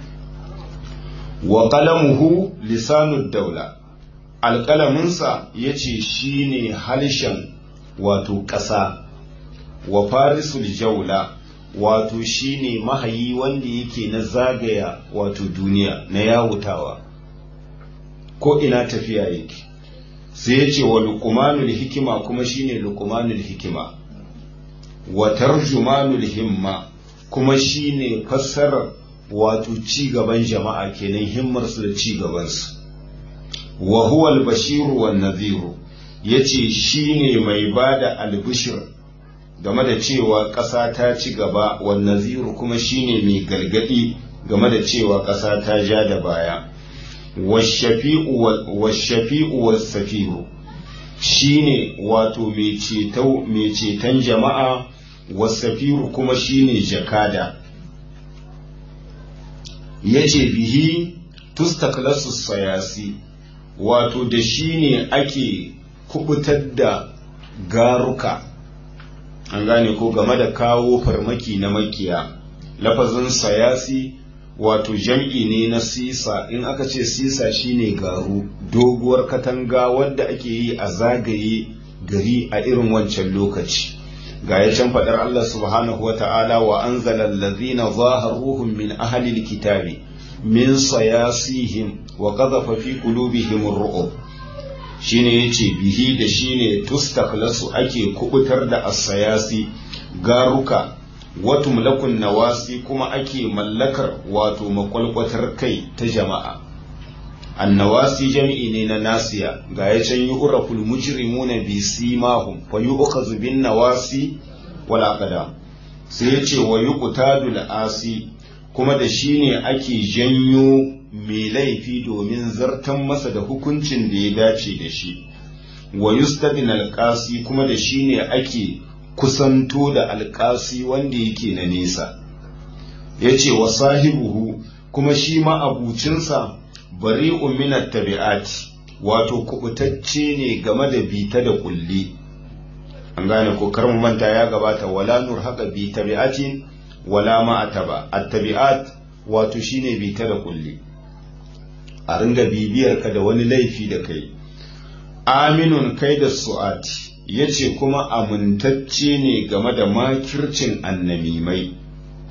Wa qalamuhu lisanud daula, alƙalaminsa yace shine halshen wato ƙasa. Wa farisul jaula, wato shine mahayi wanda yake na zagaya wato duniya, na yawutawa ko ina tafiya yake. Sai yace wa luqmanul hikima, kuma shine luqmanul hikima. Wa tarjumanul himma, kuma shine fassarar wato ci gaban jama'a kenan, himmar su da ci gaban su. Wa huwa al-bashiru wan nadhiru, yace shine mai bada albishir game da cewa ƙasa ta ci gaba, wan nadhiru kuma shine mai gargadi game da cewa ƙasa ta ja da baya. Washafi'u was-safiru, shine wato mai ceton jama'a, was-safiru kuma shine jakada. Yace bihi tustaklasu sayasi, wato da shine ake kubutar da garuka, an gane ko, game da kawo farmaki na makiya. Lafazin sayasi wato jam'i ne na sisa. In aka ce sisa shine garu, doguwar katanga wadda ake yi a zagaye gari a irin wancan lokaci. Ga ya can faɗar Allah subhanahu wa ta'ala, wa anzala allazina zaharuhum min ahlil kitabi min sayasihim wa qadhafa fi qulubihim ar-ru'ub. Shine yace bihi da shine tustaklasu ake kubutar da as-sayasi garuka, wa tumlakun nawasi kuma ake mallakar wato makwalkwatar kai ta jama'a. Annawasi jami'i ne na nasiya. Ga ya can yu'raful mujrimuna bi simahum fa yu'khadhu bin nawasi wal aqdam. Sai yace wa yuqtadul asi, kuma da shine ake janyo mai laifi domin zartan masa da hukuncin da ya dace da shi. Wa yustadin alqasi, kuma da shine ake kusanto da alqasi wanda yake na nesa. Yace wa sahibuhu, kuma shi ma abucinsa bari'un min at-tabi'ati, wato kubutacce ne game da bita da kulli. An gane ko, kar mu manta ya gabata, wala nur haka bi tabi'atin wala ma'ataba. At-tabi'at wato shine bita da kulli, a ringa bibiyar ka da wani laifi da kai. Aminun kai da su'ati, yace kuma amintacce ne game da makircin annamimai.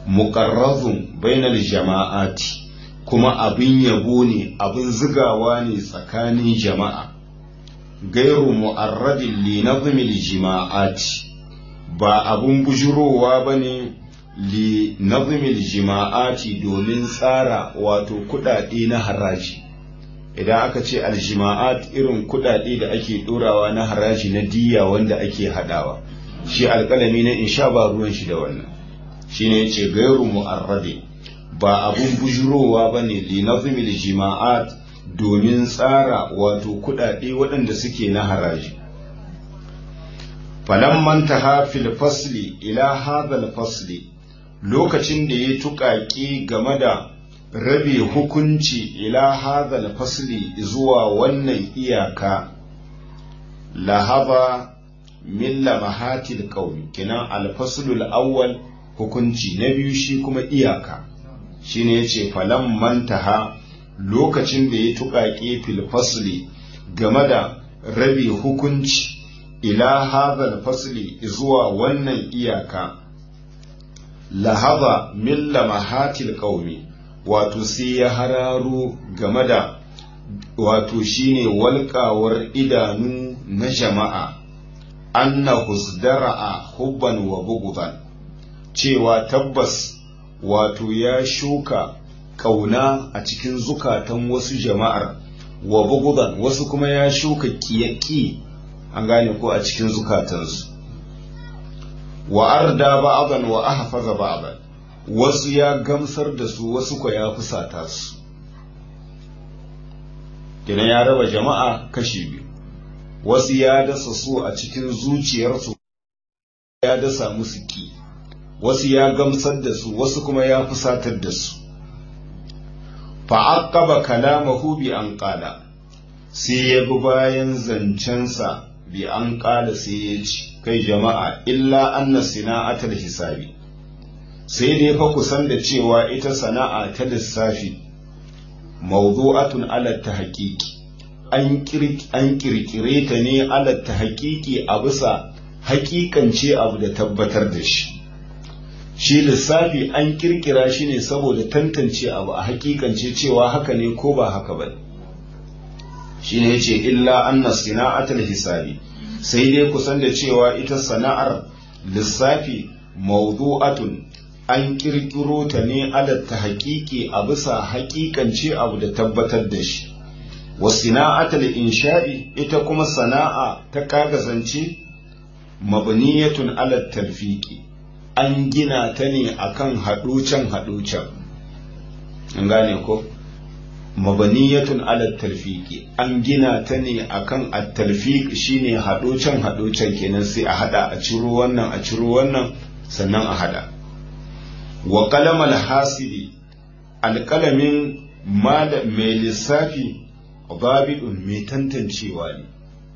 muqarrazun bainal jama'ati kuma abin yabo ne abin zigawa ne tsakanin jama'a gairu mu'arradin li nazmil jima'ati ba abun bujurowa bane li nazmil jima'ati domin tsara wato kudade na haraji. Idan aka ce aljima'at irin kudade da ake dorawa na haraji na diya wanda ake hadawa, shi alkalami na insha ba ruwan shi da wannan, shine yace gairu mu'arradin ba abun bujurowa bane li nazmil jima'at domin tsara wato kudade waɗanda suke na haraji. falamman taha fil fasli ila hadhal fasli, lokacin da ya tuƙaƙe game da rabe hukunci ila hadhal fasli zuwa wannan iyaka, lahaba min lamahatil qaumi, kinan alfaslul awwal hukunci na biyu shi kuma iyaka, shine yace falamman taha lokacin da ya tuƙaƙe fil fasli game da rabe hukunci ila hadhal fasli zuwa wannan iyaka, lahaba min lamahatil qaumi, wato sai ya hararo game da wato shine walƙawar idanu na jama'a, anna husdara'a hubban wa bughdan, cewa tabbas wato ya shuka kauna a cikin zukatan wasu jama'ar, wa bughdan wasu kuma ya shuka kiyaki, an gane ko a cikin zukatansu, wa arda ba'dan wa ahfaza ba'dan, wasu ya gamsar da su wasu ko ya fusata su. Kenan ya raba jama'a kashi biyu, wasu ya dasa su a cikin zuciyarsu ya dasa musu ki, wasu ya gamsar da su wasu kuma ya fusatar da su. fa'aqqaba kalamahu bi an qala, sai ya bi bayan zancensa bi an qala sai ya ce, kai jama'a illa anna sina'atal hisabi, sai dai fa kusan da cewa ita sana'a ta lissafi mawdu'atun ala tahqiqi, an kirkire ta ne ala tahqiqi a bisa haƙiƙance abu da tabbatar da shi. Shi lissafi an kirkira shi ne saboda tantance abu a haƙiƙance cewa haka ne ko ba haka ba. Shi ne yace illa anna sina'atal hisabi, sai dai kusan da cewa ita sana'ar lissafi mawdu'atun an kirkiro ta ne ala tahqiqi a bisa haƙiƙance abu da tabbatar da shi. Wa sina'atul insha'i, ita kuma sana'a ta kagazance mabniyatun ala talfiqi, an gina ta ne akan haɗucen an gane ko mabniyatun ala talfiqi, an gina ta ne akan at-talfiq shine haɗucen kenan, sai a hada a ciro wannan sannan a hada. Wa qalamal hasibi, alƙalamin mai lissafi babidun mai tantancewa ne.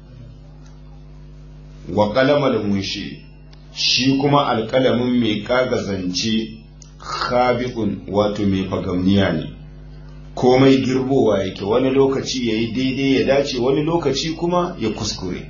Wa qalamal munshi, shi kuma alƙalamin mai kagazance khabi'un, wato mai fagamniya ne, komai girbowa yake, wani lokaci ya yi daidai ya dace, wani lokaci kuma ya kuskure.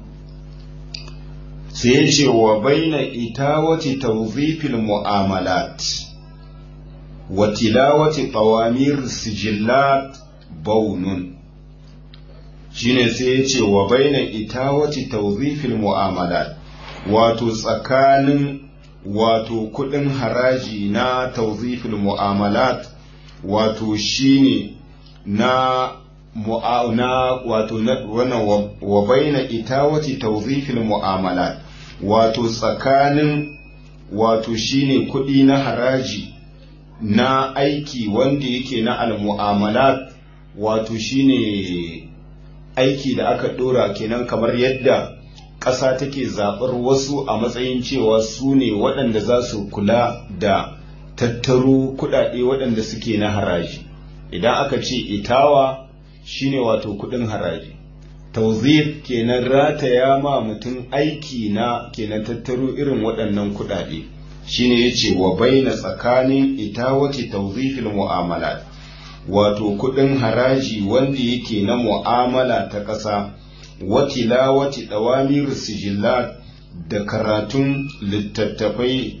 Sai ya ce wa baina itawati tawzifil mu'amalat wa tilawati qawamir sijillat baunun, shine sai ya ce wa baina itawati tawzifil mu'amalat, wato tsakanin wato kudin haraji na tawzifil mu'amalat, wato shine na wato wannan wa baina itawati tawzifil mu'amalat, wato tsakanin wato shine kudi na haraji na aiki wanda yake na al-mu'amalat, wato shine aiki da aka dora kenan, kamar yadda ƙasa take zaɓar wasu a matsayin cewa su ne waɗanda za su kula da tattaro kuɗaɗe waɗanda suke na haraji. Idan aka ce itawa shine wato kuɗin haraji, tawzif kenan rataya ma mutum aiki na kenan tattaro irin waɗannan kuɗaɗe, shine yace wa baina tsakanin itawati tawzifil mu'amalat, wato kuɗin haraji wanda yake na mu'amala ta ƙasa, wa tilawati dawamir sijillat, da karatun littattafai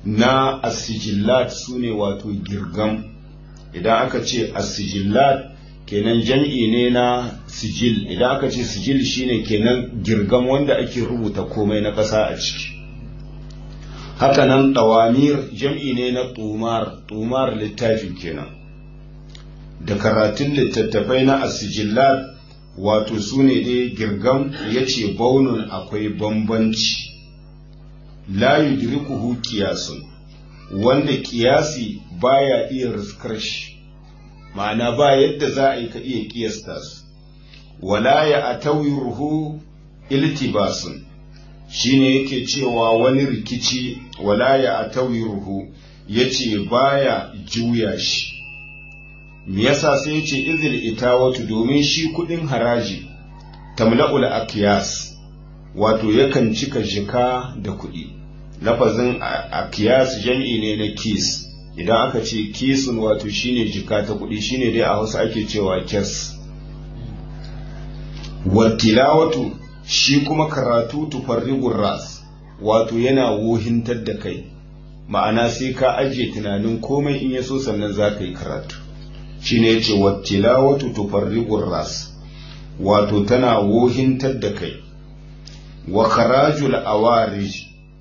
na asijillat su ne wato girgam. Idan aka ce asijillat kenan jam'i ne na sijil, idan aka ce sijil shine kenan girgam wanda ake rubuta komai na ƙasa a ciki. Hakanan ɗawamir jam'i ne na tumar littafi kenan. Da karatun littattafai na asijillat wato su ne dai girgam, ya ce baunun akwai bambanci. La yudrikuhu qiyasun, wanda kiyasi baya iya riskar shi, ma'ana ba yadda za a yi ka iya kiyasta su. Wala ya atawiruhu iltibasun, shine yake cewa wani rikici, wala ya atawiruhu yace baya juya shi. Me yasa sai yace izil itawatu, domin shi kudin haraji tamla'ul aqyas, wato yakan cika jika da kudi. Lafazin aqyas jam'i ne na kis, idan aka ce kisun wato shine jika ta kudi, shine dai a Hausa ake cewa kes. Wattilawatu shi kuma karatu tufarrigur ras, wato yana wohintar da kai, ma'ana sai ka ajiye tunanin komai in yaso sannan za ka yi karatu. Shine yace wattilawatu tufarrigur ras, wato tana wohintar da kai. Wa kharajul awarij,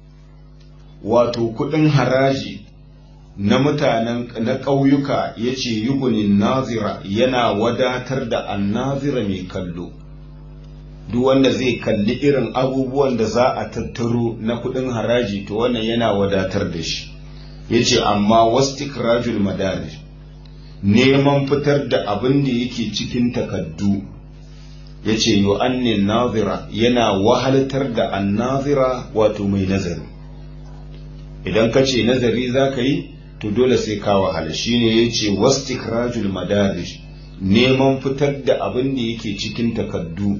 wato kudin haraji na mutanen na ƙauyuka yace yugunin nazira, yana wadatar da annazira mai kallo. Duk wanda zai kalli irin abubuwan da za a tattaro na kudin haraji to wannan yana wadatar da shi. Yace amma wastikrajul madarij, neman fitar da abin da yake cikin takaddu, yace yu'annin nazira, yana wahaltar da annazira wato mai nazari. Idan ka ce nazari za ka yi to dole sai ka wahala. Shine yace wastikrajul madarij, neman fitar da abin da yake cikin takaddu,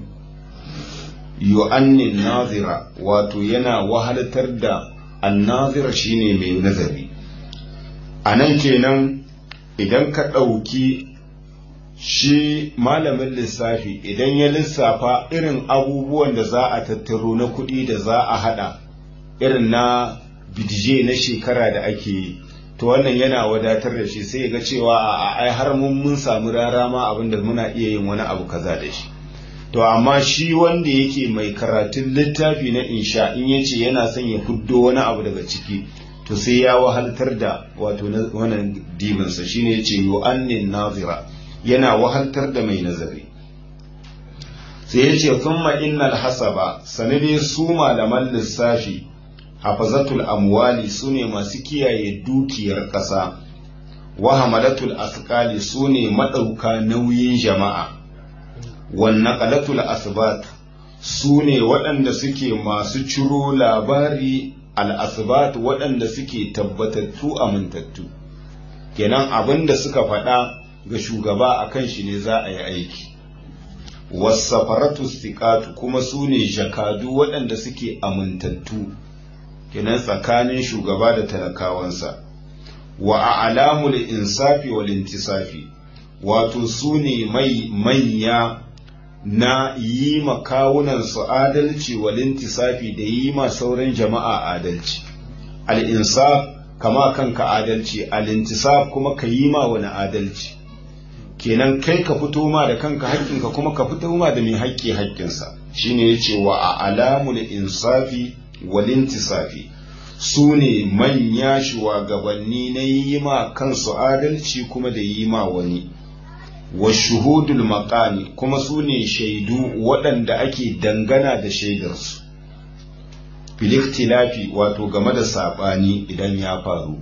yu'annin nazira, wato yana wahaltar da annazira shine mai nazari. Anan kenan idan ka ɗauki shi malamin lissafi, idan ya lissafa irin abubuwan da za a tattaro na kuɗi da za a haɗa irin na bidije na shekara da ake yi, to wannan yana wadatar da shi, sai ga cewa ai har mun samu rara ma abinda muna iya yin wani abu kaza da shi. To amma shi wanda yake mai karatun littafi na insha, in yace yana son ya fuddo wani abu daga ciki, to sai ya wahaltar da wato wannan dibinsa. Shine yace yu'annin nazira, yana wahaltar da mai nazari. Sai yace thumma innal hasaba, sanade su malaman lissafi hafazatul amwali sune masu kiyaye dukiyar ƙasa, wa hamalatul asqali sune madauka nauyin jama'a, wan naqalatul asbat sune waɗanda suke masu ciro labari, al asbat waɗanda suke tabbatattu amintattu. Kenan abinda suka faɗa ga shugaba akan shi ne za a yi aiki. Wasafaratu siqatu kuma sune jakadu waɗanda suke amintattu, kenan tsakanin shugaba da talakawansa. Wa a'lamul insafi wal intisafi, wato sune manya na yi makawunan su adalci wal intisafi, da yi ma sauran jama'a adalci. Al insaf kama kanka adalci, al intisaf kuma ka yi ma wani adalci. Kenan kai ka fito ma da kanka haƙƙinka, kuma ka fito ma da mai haƙƙi haƙƙinsa. Shine yace wa a'lamul insafi walintisafi, su ne manya shugabanni na yi ma kansu adalci kuma da yi ma wani. Wa shuhudul maqami kuma su ne shaidu waɗanda ake dangana da shaidarsu. Filiktilafi wato game da saɓani idan ya faru.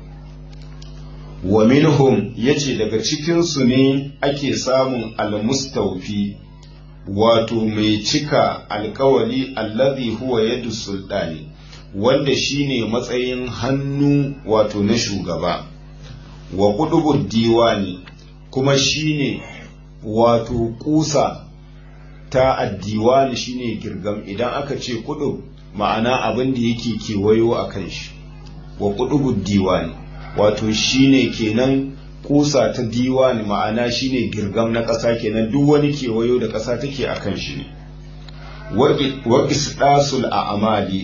Wa minhum yace daga cikinsu ne ake samun almustawfi, wato mai cika alkawali, allazi huwa yadu sultani, wanda shine matsayin hannu wato na shugaba. Wa qudubud diwani kuma shine wato kusa ta addiwani, shine girgam. Idan aka ce qudub ma'ana abin da yake kewayo akan shi. Wa qudubud diwani wato shine kenan kusa ta diwani, ma'ana shine girgam na ƙasa kenan, duk wani kewayo da ƙasa take akan shi ne. Wa isdasul a'mali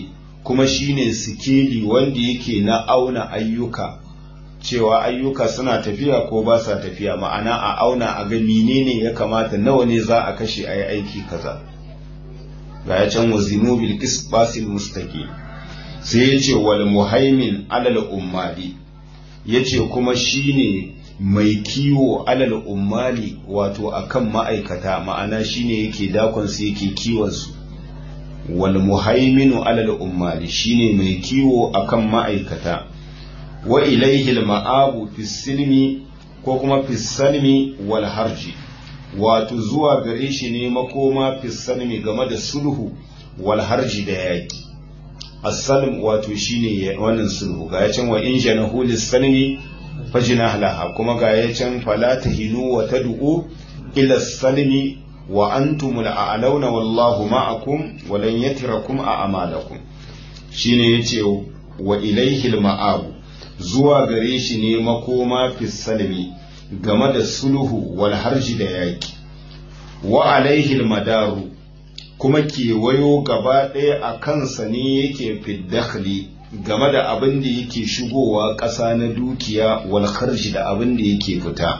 kuma shine sikeli wanda yake na auna ayyuka, cewa ayyuka suna tafiya ko ba sa tafiya, ma'ana a auna a ga menene ya kamata, nawa ne za a kashe a yi aiki kaza. Ga ya can wazinu bil qisbasil mustaqim. Sai ya ce wal muhaimin alal ummali, ya ce kuma shine mai kiwo alal ummali, wato akan ma'aikata, ma'ana shine yake dakon su yake kiwon su. Wal muhaiminu alal ummali, shine mai kiwo akan ma'aikata. Wa ilaihi al ma'abu fi silmi, ko kuma fi salmi wal harji, wato zuwa gare shi ne makoma fi salmi game da sulhu wal harji da yaki. As-salm wato shine wannan sulhu. Ga ya can wa in janahu lis-salmi fajnah laha, kuma ga ya can fala tahinu wa tad'u ila as-salmi wa antumul a'launa wallahu ma'akum wa lan yatirakum a'malakum. Shine yace wa ilayhi al-ma'ab, zuwa gare shi ne makoma fi salmi game da sulhu wal harji da yaki. Wa alayhi al-madaru, kuma kewayo gaba ɗaya a kansa ne yake fiddakhli game da abin da yake shigowa ƙasa na dukiya wal kharji da abin da yake fita.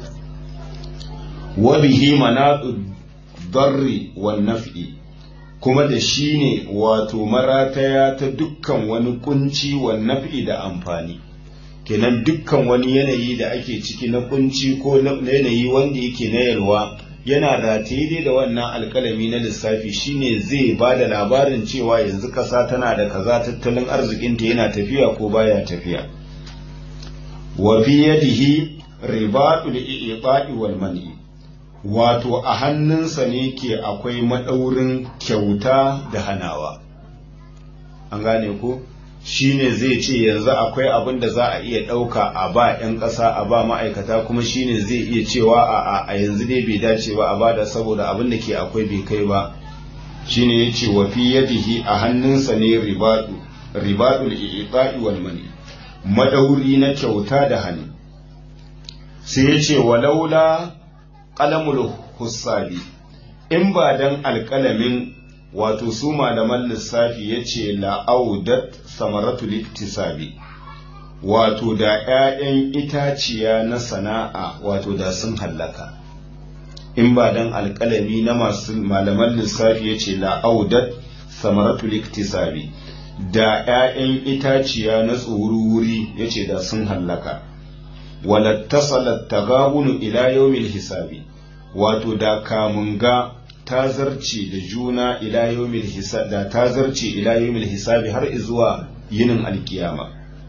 Wa bihi manatu darri wan naf'i, kuma da shi ne wato marataya ta dukkan wani kunci wan naf'i da amfani. Kenan dukkan wani yanayi da ake ciki na kunci ko na yanayi wanda yake na yalwa, yana rataye da wannan alkalami na lissafi, shine zai ba da labarin cewa yanzu ƙasa tana da kaza, tattalin arzikinta yana tafiya ko baya tafiya. Wa fi yadihi ribatul i'ta'i wal man'i, wato a hannunsa ne ke akwai madaurin kyauta da hanawa. An gane ko? Shine zai ce yanzu akwai abin da za a iya ɗauka a ba 'yan ƙasa, a ba ma'aikata, kuma shine zai iya cewa a yanzu dai bai dace ba a bada saboda abin da ke akwai bai kai ba. Shine ya ce wa fi yadihi, a hannunsa ne ribatul i'ta'i wal mani, madauri na kyauta da hani. Sai ya ce walaula qalamul husabi, in ba dan alƙalamin wato su malaman lissafi ya ce la'audat samaratul iktisabi, wato da 'ya'yan itaciya na sana'a wato da sun hallaka. In ba dan alƙalami na masu malaman lissafi ya ce la'audat samaratul iktisabi, da 'ya'yan itaciya na tsururi ya ce da sun hallaka. Walattasalat tagabunu ila yawmil hisabi, wato da kamunga ta zarce da juna ila yawmil hisab, da ta zarce ila yawmil hisabi har zuwa yinin alkiyama.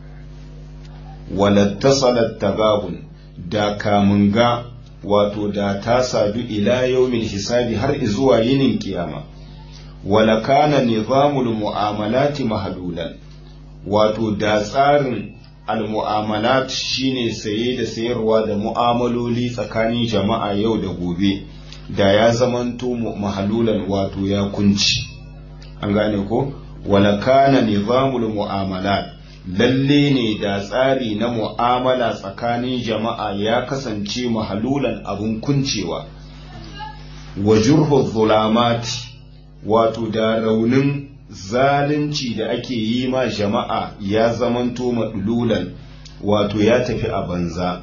Walattasalat tagabun, da kamunga wato da ta sadu ila yawmil hisabi har zuwa yinin kiyama. Wala kana nizamul mu'amalati mahlulan, wato da tsarin al-mu'amalat shine saye da sayarwa da mu'amaloli tsakanin jama'a yau da gobe, da ya zamanto mahalulan wato ya kunci. An gane ko? Wala kana nizamul mu'amalat, lalle ne da tsari na mu'amala tsakanin jama'a ya kasance mahalulan abun kuncewa. Wa jurhu zulamati, wato da raunin zalunci da ake yi ma jama'a ya zamanto madlulan, wato ya tafi a banza.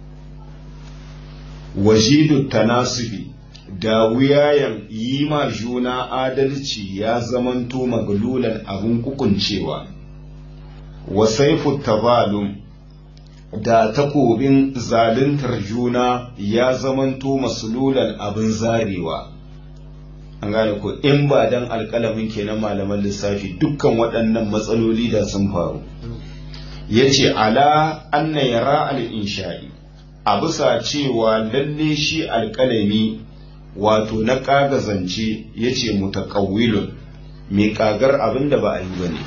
Wajidu tanasubi, da wuyayen yi ma juna adalci ya zamanto maglulan abun kukuncewa. Wa saifu tabalum, da takobin zaluntar juna ya zamanto maslulan abin zarewa. An gane ko? In ba dan alƙalamin kenan malaman lissafi dukkan waɗannan matsaloli da sun faru. Yace ala anna yara al-insha'i, a bisa cewa lalle shi alƙalami wato na ƙaga zance, yace mutaqawwilun, mai ƙagar abin da ba a yi bane.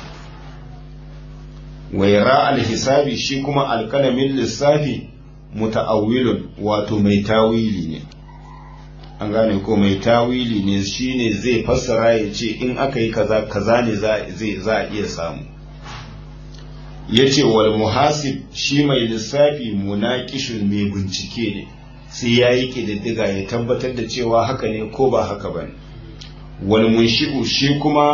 Wa yara al-hisabi, shi kuma alƙalamin lissafi muta'awwilun, wato mai tawili ne. An gane ko? Mai tawili ne, shine zai fassara ya ce in aka yi kaza kaza ne za a iya samu. Yace wal muhasib, shi mai lissafi munaqishun, mai bincike ne, sai ya yi kididdiga ya tabbatar da cewa haka ne ko ba haka ba ne. Wal munshi'u, shi kuma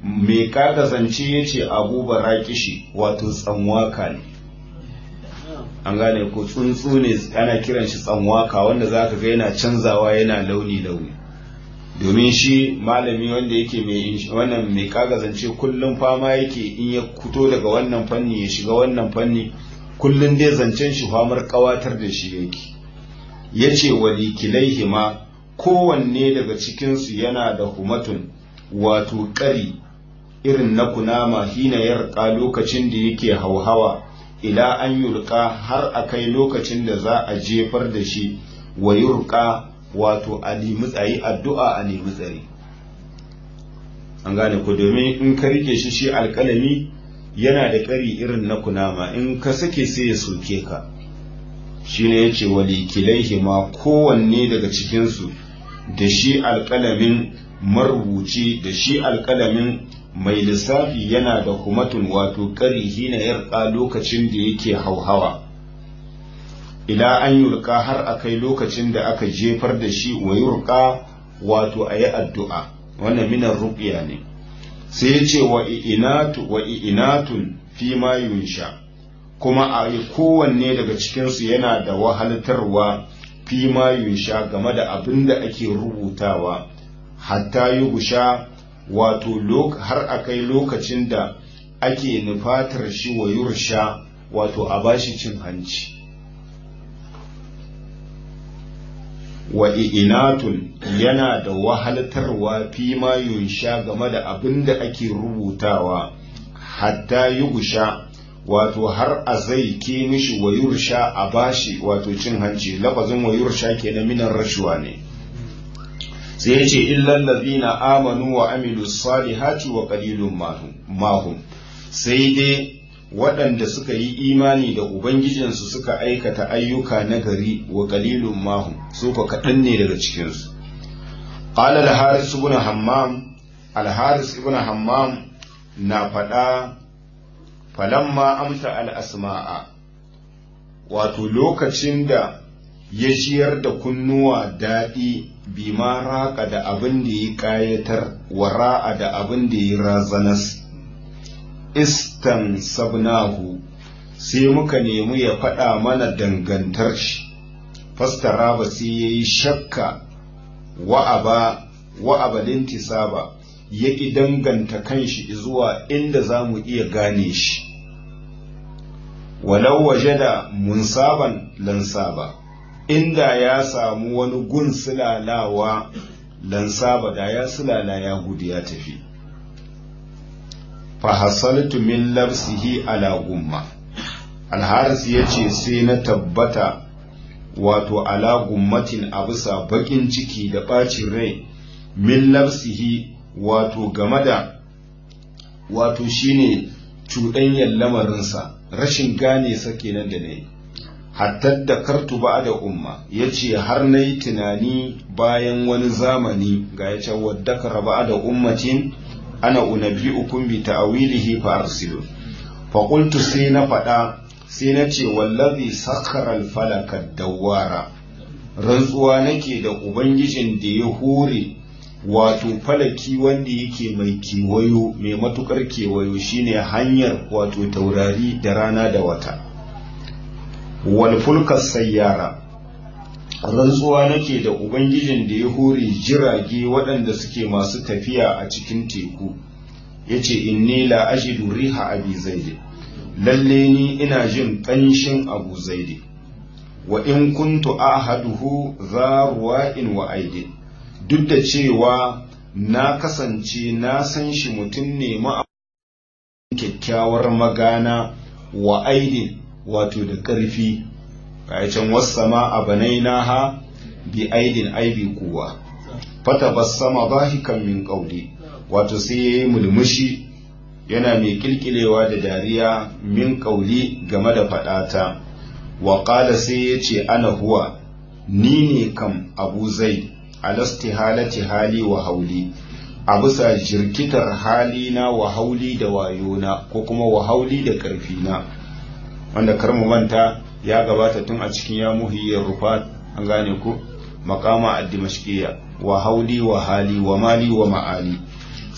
mai kaga zance yace Abu Barakishi wato tsanwaka ne, an gane ko tsuntsu ne ana kiran shi tsanwaka, wanda zaka ga yana canzawa yana launi domin shi malami wanda yake mai kaga zance kullum fama yake in ya fito daga wannan fanni ya shiga wannan fanni, kullum dai zancen shi famar kawatar da shi yake. yace walikilaihima kowanne daga cikinsu yana da humatun wato ƙari irin na kunama hina yarqa lokacin da yake hauhawa ila an yulqa har akai lokacin da za a jefar da shi wa yurqa wato a nemi tsayi addu'a a nemi tsari. An gane ku, domin in ka rike shi alƙalami yana da ƙari irin na kunama, in ka sake sai ya soke ka. Shi ne ya ce walikilaihi ma kowanne daga cikinsu da shi alƙalamin marubuci da shi alƙalamin mai lissafi yana da humatun wato ƙari hina yarqa lokacin da yake hauhawa ila an yulka har akai lokacin da aka jefar da shi wa yurqa wato ayi addu'a. Wannan minar ruqya ne. Sai ya ce wa i'inatun fi ma yunsha, kuma a kowanne daga cikinsu yana da wahaltarwa fi ma yunsha game da abin da ake rubutawa hatta yi gusha wato har akai lokacin da ake nufatar shi wa yursha wato a bashi cin hanci. Wa i'inatun yana da wahaltarwa fi ma yunsha game da abin da ake rubutawa hatta yi gusha wato har a zai ke mishi wa yursha a bashi wato cin hanci. Lafazin wa yursha kenan minan rashuwa ne. Sai ya ce illal ladina amanu wa amilu salihati wa qalilun mahum, sai dai waɗanda suka yi imani da ubangijinsu suka aikata ayyuka nagari wa qalilun mahum, su fa kaɗan ne daga cikinsu. Qala al-Haris ibn Hammam, al-Haris ibn Hammam na faɗa falamma amsa al-asma'a, wato lokacin da ya jiyar da kunnuwa daɗi bi ma raƙa da abin da ya ƙayatar wa ra'a da abin da ya razanas. Istan sabnahu, sai muka nemi ya faɗa mana dangantar shi, fastara ba sai ya yi shakka wa'abalin tisaba ya ƙi danganta kanshi zuwa inda za mu iya gane shi. Walau waje da munsaban lansaba, inda ya samu wani gun sulalawa lansaba da ya sulala ya gudu ya tafi. Fahasaltu min labsihi ala gumma, Alharis ya ce sai na tabbata wato ala gummatin a bisa baƙin ciki da ɓacin rai min labsihi wato game da wato shine cuɗanyar lamarinsa, rashin gane sa kenan da ne. Hatta da kartu ba da umma, ya ce har na yi tunani bayan wani zamani ga ya ce wadda ka ba da ummatin ana unabbi'ukum bi ta'wilihi fa arsilu. Fa qultu sai na faɗa sai na ce wallazi sakhara al-falaka dawara, rantsuwa nake da ubangijin da ya hore wato falaki wanda yake mai kewayo, mai matukar kewayo, shine hanyar wato taurari da rana da wata. Wal fulka sayyara, rantsuwa nake da ubangijin da ya hore jirage waɗanda suke masu tafiya a cikin teku. Yace inni la ajidu riha abi zaid, lalle ni ina jin ƙanshin abu zaid. Wa in kuntu ahaduhu za ruwa'in wa aidin, duk da cewa na kasance na san shi mutum ne ma kyakkyawar magana wa aidin wato da ƙarfi. Can wasama a banaina ha bi aidin aibi kuwa fata basama bahikan min ƙaudi, wato sai ya yi mulmushi yana mai kilkilewa da dariya min ƙauli game da faɗata. Wa ƙala sai ya ce ana huwa, ni ne kam abu zai alasti halati hali wa hauli, a bisa jirkitar halina wa hauli da wayona, ko kuma wa hauli da ƙarfina, wanda karmu manta ya gabata tun a cikin ya muhiyyar rufat, an gane ku, makama ad-dimashqiyya wa hauli wa hali wa mali wa ma'ali.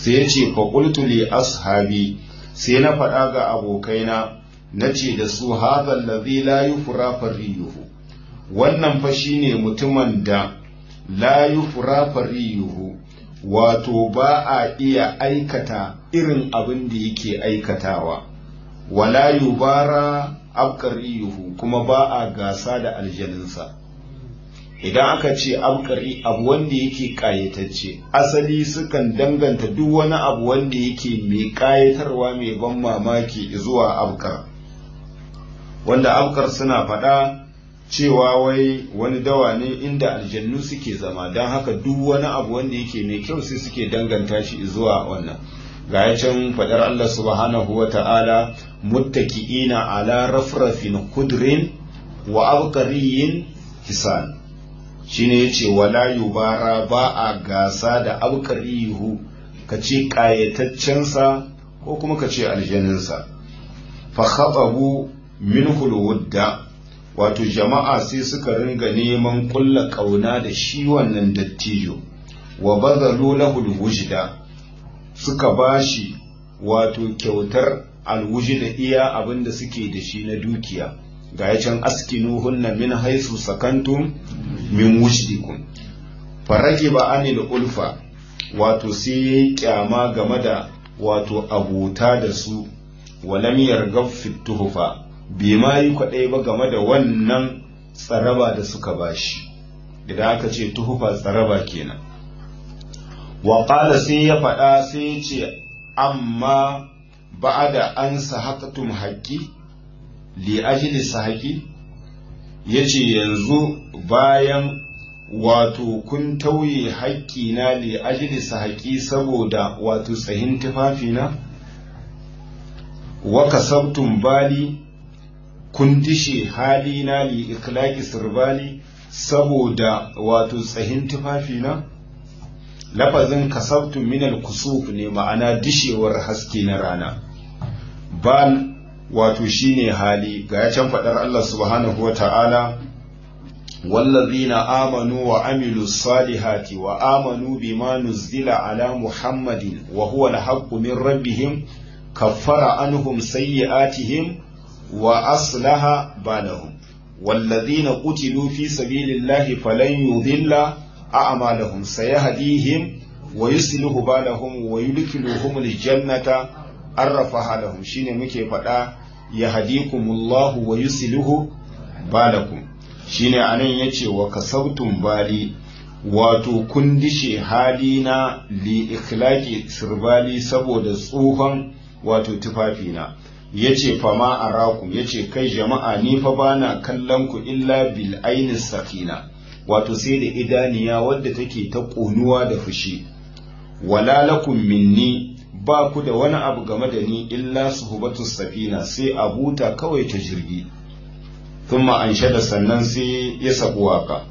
sai ya ce faƙultu li ashabi, sai na faɗa ga abokaina na ce da su hadhal ladhi la yufra fariyuhu, wannan fa shine mutumin da la yufra fariyuhu, wato ba a iya aikata irin abin da yake aikatawa, wala yubara abqariyuhu, kuma ba a gasa da aljaninsa. Idan aka ce abqari, abu wanda yake kayatacce, asali sukan danganta duk wani abu wanda yake mai kayatarwa mai ban mamaki zuwa abqar, wanda abqar suna faɗa cewa wai wani dawa ne inda aljannu suke zama, don haka duk wani abu wanda yake mai kyau sai suke danganta shi zuwa wannan. Ga ya can faɗar Allah subhanahu wa ta'ala, muttaki'ina ala rafrafin khudrin wa abqariyin hisan, shine yace wala yubara, ba a gasa da abqarihu, kace kayataccensa ko kuma kace aljaninsa. Fa khatabu minhu alwudda, wato jama'a sai suka ringa neman kulla kauna da shi wannan dattijo, wa bazalu lahu alwujda, suka bashi wato kyautar alwujda iya abinda suke da shi na dukiya. Ga ya can askinuhunna min haisu sakantum min wujdikum, faragiba anil ulfa, wato sai yayi kyama game da wato abota da su, walam yargab fit tuhfa, bai ma yi kwaɗai ba game da wannan tsaraba da suka bashi. Idan aka ce tuhufa tsaraba kenan. Wa qala, sai ya faɗa, sai ya ce amma ba'ada an sahaqtum haqqi li ajli sahaqi, yace yanzu bayan wato kun tauye haƙƙina li ajli sahaqi, saboda wato tsahin tufafina, wa kasabtum bali, kun dishe halina li ikhlaqi sirbali, saboda wato tsahin tufafina. Lafazin kasabtum min al-kusuf ne, ma'ana dishewar haske na rana. Bal wato shine hali. Ga ya can fadar Allah subhanahu wa ta'ala, wallazina amanu wa amilu salihati wa amanu bima nuzila ala muhammadin wa huwa al-haqqu min rabbihim kaffara anhum sayyi'atihim wa aslaha balahum والذين قتلوا في سبيل الله فلن يضل أعمالهم سيهديهم ويصلح بالهم ويدخلهم الجنة عرفها لهم. shine muke faɗa yahdikumullahu wa yuslihu balakum, shine anan yace wa kasabtum bali, wato kun dishe halina li ikhlaqi sirbali, saboda tsohon wato tufafina. Yace fama arakum, yace kai jama'a ni fa bana kallon ku illa bil aini sakina, wato sai da idaniya wadda take ta ƙonuwa da fushi. Wala lakum minni, ba ku da wani abu game da ni illa suhbatus safina, sai abuta kawai ta jirgi. Thumma anshada, sannan sai ya sabu waka.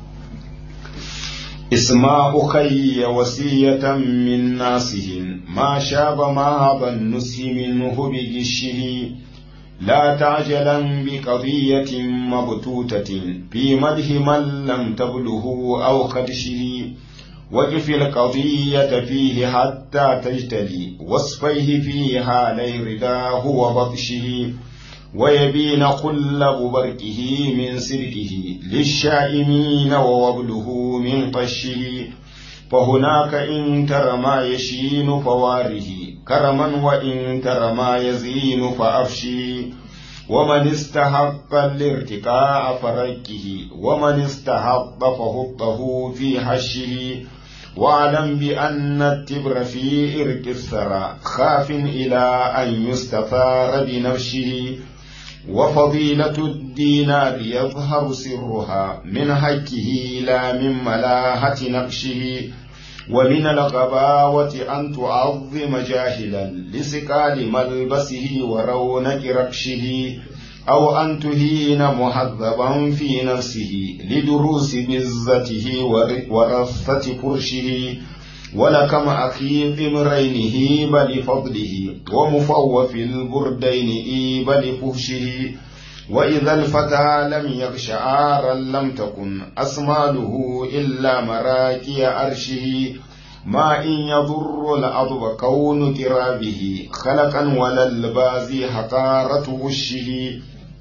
Isma'u khayya wasiyatan min nasihin, ma shaba ma ban nusi minhu bi gishihi. لا تعجلا بقضية مبتوتة في مدح من لم تبله أو خدشه، وقف القضية فيه حتى تجتلي وصفيه فيها ليرداه وبطشه، ويبين قلب بركه من سركه للشائمين ووبله من طشه. فهناك إن ترى ما يشين فواره كرما، وإن ترى ما يزين فأفشي. ومن استحق الارتقاء فركه، ومن استحق فهطه في حشه. واعلم بأن التبر في إرك الثرى خاف إلى أن يستثار بنفشه. وفضيلة الدينار يظهر سرها من حكه لا من ملاحة نقشه. ومن الغباوة أن تعظم جاهلا لسقال ملبسه ورونق ركشه، أو أن تهين مهذبا في نفسه لدروس بزته ورثة فرشه. ولكم أخي ثمرين هيب لفضله، ومفوف البردين إيب لفهشه. وإذا الفتى لم يغش عارا لم تكن أسماله إلا مراكي أرشه. ما إن يضر العضب كون قرابه خلقا ولا البازي حقارة وشه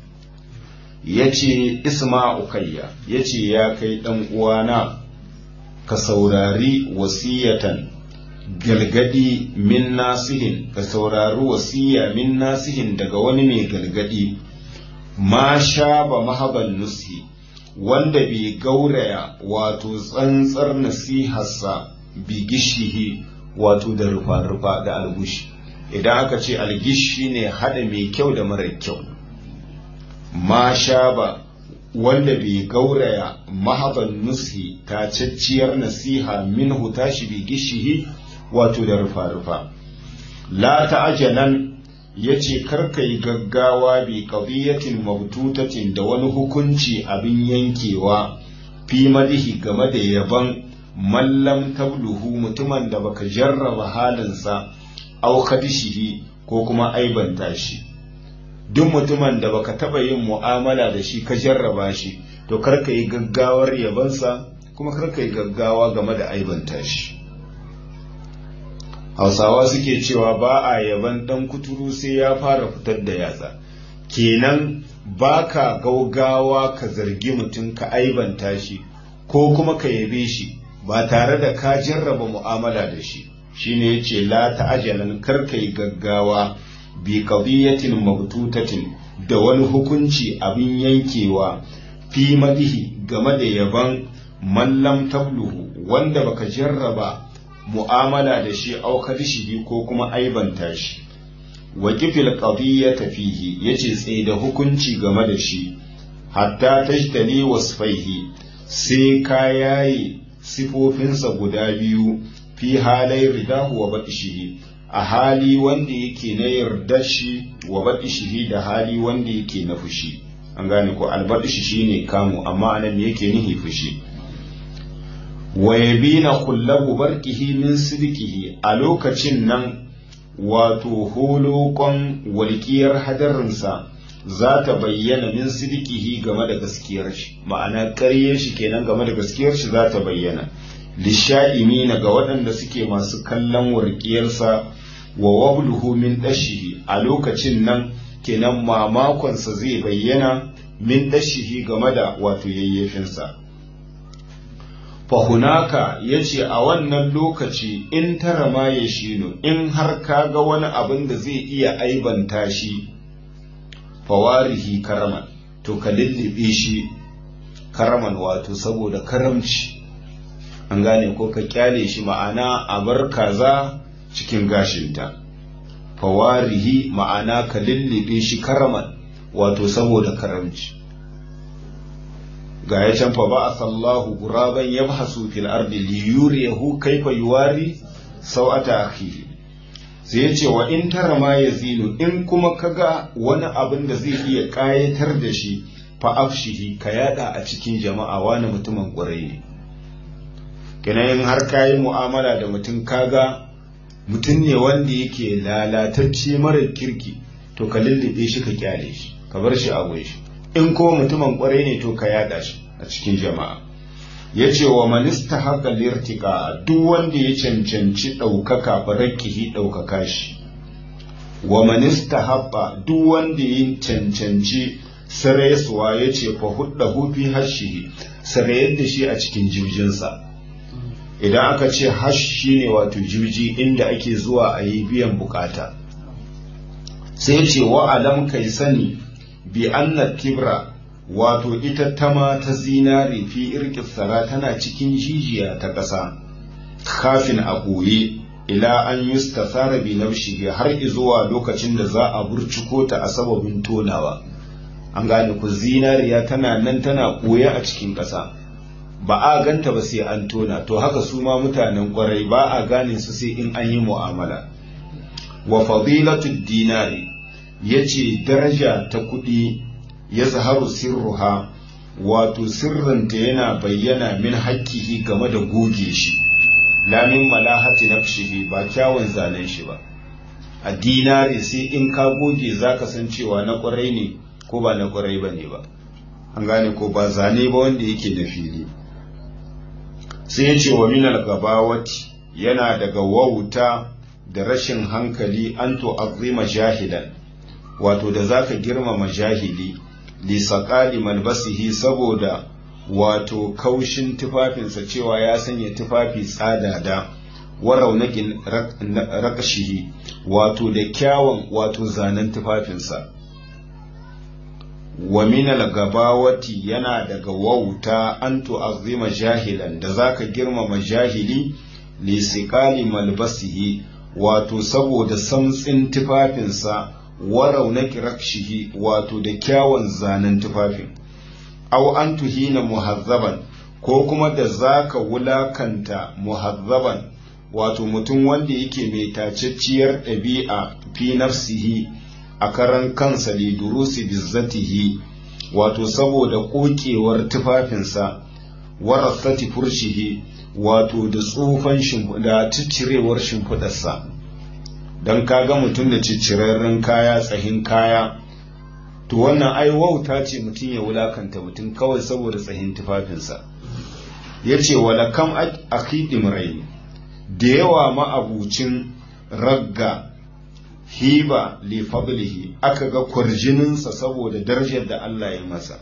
yace isma'u kayya yace ya kai dan uwana ka saurari wasiyatan galgadi min nasihin ka saurari wasiya min nasihin daga wani mai galgadi ma shaba mahaban nusi wanda bai gauraya wato tsantsar nasiharsa bi gishihi wato da rufa-rufa da algushi idan aka ce algishi ne hada mai kyau da mara kyau ma shaba wanda bai gauraya mahaban nusi tacacciyar nasiha minhu tashi bi gishihi wato da rufa-rufa la ta'ajalan yace karka yi gaggawa bi qadiyatin mabtutatin da wani hukunci abin yankewa fi madihi game da yaban mallam tabluhu mutumin da baka jarraba halinsa aw kadishihi ko kuma aibanta shi duk mutumin da baka taba yin mu'amala da shi ka jarraba shi to karka yi gaggawar yabansa kuma karka yi gaggawa game da aibanta shi Hausawa suke cewa ba a yaban dan kuturu sai ya fara fitar da yatsa kenan baka gaugawa ka zargi mutum ka aibanta shi ko kuma ka yabe shi ba tare da ka jarraba mu'amala da shi shine yace la ta'ajalan karka yi gaggawa bi qadiyatin mabtutatin da wani hukunci abin yankewa fi madihi game da yaban mallam tabluhu wanda baka jarraba mu'amala da shi aukar shi ko kuma aibanta shi wa kifil qadiyata fihi yace tsaye da hukunci game da shi hatta tajdali wasfaihi sai ka yayi sifofinsa guda biyu fi halai ridahu wa batishihi a hali wanda yake na yarda shi wa batishihi da hali wanda yake na fushi an gane ko albadishi shine kamu amma anan yake nihi fushi wa yabina kullabu barkihi min sidqihi a lokacin nan wato holokon walƙiyar hadarinsa za ta bayyana min sidqihi game da gaskiyar shi ma'ana ƙaryar shi kenan game da gaskiyar shi za ta bayyana lisha'imina ga waɗanda suke masu kallon warƙiyarsa wa wabluhu min dashihi a lokacin nan kenan mamakonsa zai bayyana min dashihi game da wato yayyafinsa fahunaka ya ce a wannan lokaci in tara ma ya shino in har ka ga wani abin da zai iya aibanta shi fawarihi karaman to ka lullube shi karaman wato saboda karamci an gane ko ka kyale shi ma'ana a bar kaza cikin gashinta fawarihi ma'ana ka lullube shi karaman wato saboda karamci ga ya can fa ba sallahu guraban yabhasu fil ardi li yuriyahu kayfa yuwari sawata akhihi sai yace wa in tara ma yazinu in kuma kaga wani abin da zai iya kayatar da shi fa afshihi ka yada a cikin jama'a wani mutumin ƙurai ne kenan in har kayi mu'amala da mutum kaga mutum ne wanda yake lalatacce mara kirki to ka lullube shi ka kyale shi ka bar shi a gun shi in kuma mutumin kwarai ne to ka yada shi a cikin jama'a ya ce wa manista haka lirtika duk wanda ya cancanci ɗaukaka farakihi ɗaukaka shi wa manista haɓa duk wanda ya cancanci sarayasuwa ya ce fa hudda hufi hashihi sarayar da shi a cikin jirjinsa idan aka ce hashi ne wato jirji inda ake zuwa a yi biyan bukata sai ce wa alam kai sani bi annat kibra wato ita tama ta zinare fi irkis sara tana cikin jijiya ta ƙasa kafin a ɓoye ila an yustasara bi nafshi har izuwa lokacin da za a burciko ta a sababin tonawa an gane ku zinariya tana nan tana ɓoye a cikin ƙasa ba a ganta ba sai an tona to haka su ma mutanen ƙwarai ba a gane su sai in an yi mu'amala wa fadilatud dinari yace daraja ta kuɗi ya zaharu sirruha wato sirrinta yana bayyana min haƙƙihi game da goge shi lamin malahati nafshihi ba kyawun zanen shi ba a dinari sai in ka goge zaka san cewa na ƙwarai ne ko ba na ƙwarai ba ne ba an gane ko ba zane ba wanda yake da fili sai ya ce wa minal gabawati yana daga wauta da rashin hankali an tu'azzima jahilan, wato da zaka girmama jahili li saqali malbasihi, saboda wato kaushin tufafinsa, cewa ya sanya tufafi tsadada, wa raunakin raqashihi, wato da kyawun wato zanen tufafinsa. Wa minal gabawati, yana daga wauta an tu'azzima jahilan, da zaka girmama jahili li siqali malbasihi, wato saboda samtsin tufafinsa, wa raunaki rakshihi, wato da kyawun zanen tufafin. Aw an tuhina muhazzaban, ko kuma da zaka wulakanta muhazzaban, wato mutum wanda yake mai tacacciyar ɗabi'a fi nafsihi, a karan kansa li durusi bizzatihi, wato saboda kokewar tufafinsa, warasati furshihi, wato da tsufan da ciccirewar shimfiɗarsa. don kaga mutum da ciccirarren kaya, tsahin kaya, to wannan ai wauta ce mutum ya wulakanta mutum kawai saboda tsahin tufafinsa. Ya ce wala kam akidim rai, da yawa ma'abucin ragga hiba li fadlihi, aka ga kwarjininsa saboda darajar da Allah ya masa.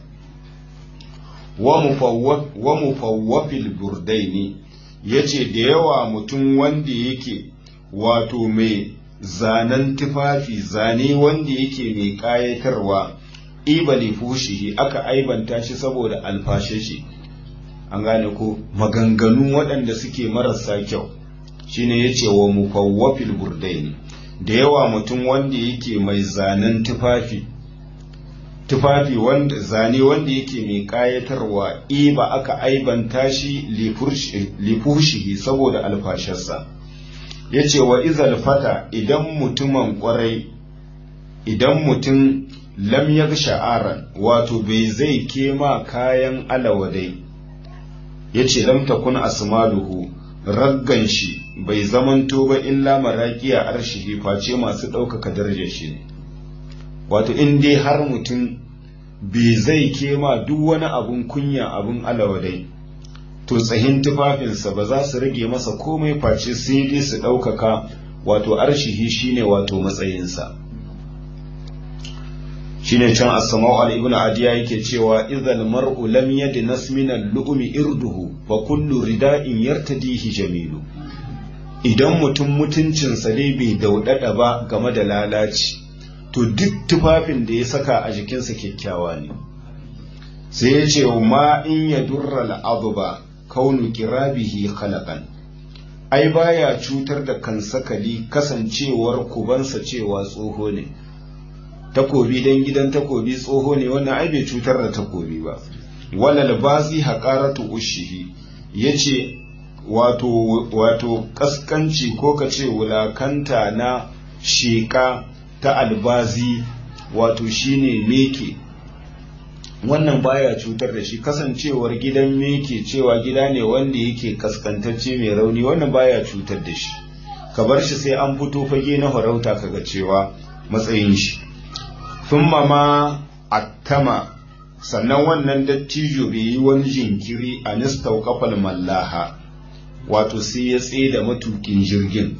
Wa mufawwafil burdaini, yace da yawa mutum wanda yake wato mai zanen tufafi, zane wanda yake mai kayatarwa, ibali fushihi, aka aibanta shi saboda alfashe shi, an gane ko maganganu waɗanda suke marasa kyau, shine yace wa mufawwafil burdaini, da yawa mutum wanda yake mai zanen tufafi wanda zane wanda yake mai kayatarwa, iba aka aibanta shi lifushihi saboda alfasharsa. Yace wa izal fata, idan mutumin kwarai, idan mutum lam yag sha'aran, wato bai zai kema kayan alawadai, yace lam takun asmaluhu, raggan shi bai zamanto ba illa maraqiya arshihi, face masu ɗaukaka darajar shi ne. Wato in dai har mutum bai zai kema duk wani abun kunya, abun alawadai, to tsahin tufafinsa ba za su rage masa komai face sai dai su ɗaukaka wato arshihi, shine wato matsayinsa. Shine can as-sama'u al-ibn adiya yake cewa idhal mar'u lam yadnas min al-lu'mi irduhu fa kullu rida'in yartadihi jamilu. Idan mutum mutuncinsa dai bai daudada ba game da lalaci, to duk tufafin da ya saka a jikinsa kyakkyawa ne. Sai ya ce ma in ya durra al'adba kaunu kirabihi khalaqan, ai baya cutar da kansakali kasancewar kubansa cewa tsoho ne. Takobi dan gidan takobi tsoho ne, wannan ai bai cutar da takobi ba. Walal bazi haqaratu ushihi, yace wato kaskanci ko kace wulakanta na sheka ta albazi, wato shine meke, wannan baya cutar da shi. Kasancewar gidan meke cewa gida ne wanda yake kaskantacce mai rauni, wannan baya cutar da shi. Ka bar shi sai an fito fage na farauta kaga cewa matsayin shi. Thumma ma attama, sannan wannan dattijo bai yi wani jinkiri a nistauqafal mallaha, wato sai ya tsaye da matukin jirgin.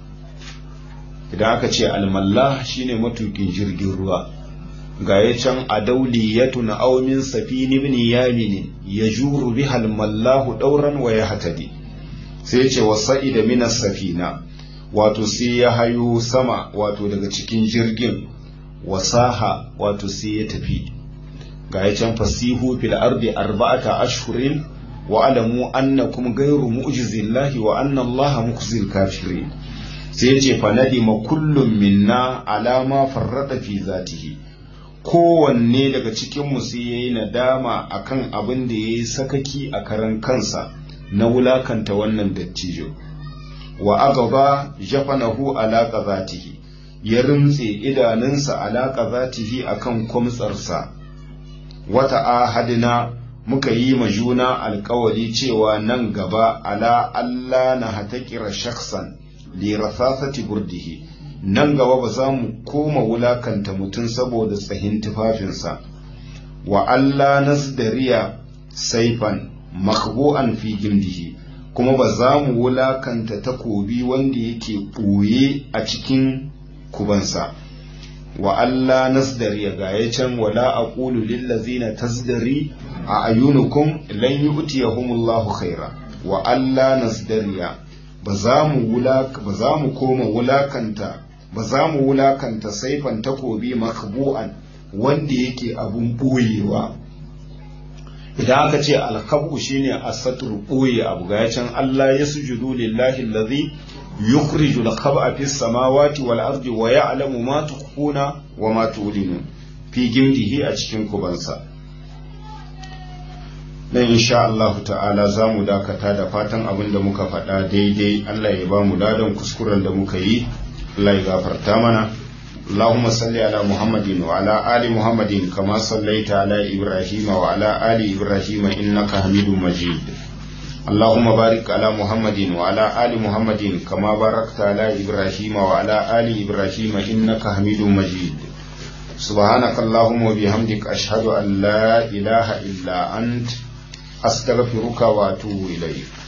Idan aka ce almallah shine matukin jirgin ruwa, ga ya can a dauliyatu na aumin safini ibn yamin ya juru biha almallahu dauran wa ya hatadi. Sai ce wasa'ida minas safina, wato sai ya hayo sama, wato daga cikin jirgin, wasaha, wato sai ya tafi. Ga ya can fasihu fil ardi arba'ata ashhurin wa alamu annakum ghayru mu'jizillahi wa anna allaha mukhzil kafirin. Sai ce fanadima kullum minna alama farrada fi zatihi, kowanne daga cikinmu sai yayi nadama akan abin da yayi sakaki a karan kansa na wulakanta wannan dattijo. Wa agaba jafanahu ala qazatihi, ya rimtse idanunsa ala qazatihi akan kwamtsarsa. Wata ahadina, muka yi ma juna alkawari cewa nan gaba ala Allah na hatakira shakhsan li rasasati burdihi, nan gaba ba za mu koma wulakanta mutum saboda tsahin tufafinsa. Wa Allah nasdariya saifan makhbu'an fi gimdihi, kuma ba za mu wulakanta takobi wanda yake ɓoye a cikin kubansa. Wa Allah nasdari ga ya can wala aqulu lil ladzina tazdari a ayunukum lan yu'tiyahumullahu khaira. Wa Allah nasdariya ba za mu koma wulakanta saifan takobi makbu'an wanda yake abun boyewa. Idan aka ce alkabu shine asatur boye abu ga can Allah ya sujudu lillahi allazi yukhrijul khab'a fis samawati wal ardi wa ya'lamu ma tukhfuna wa ma tu'linun fi gimdihi a cikin kubansa. Dan insha Allah ta'ala za mu dakata da fatan abin da muka faɗa daidai Allah ya ba mu ladan kuskuren da muka yi Allah ya gafarta mana. اللهم صل على محمد وعلى آل محمد كما صليت على إبراهيم وعلى آل إبراهيم إنك حميد مجيد. اللهم بارك على محمد وعلى آل محمد كما باركت على إبراهيم وعلى آل إبراهيم إنك حميد مجيد. سبحانك اللهم وبحمدك أشهد أن لا إله إلا أنت أستغفرك وأتوب إليك.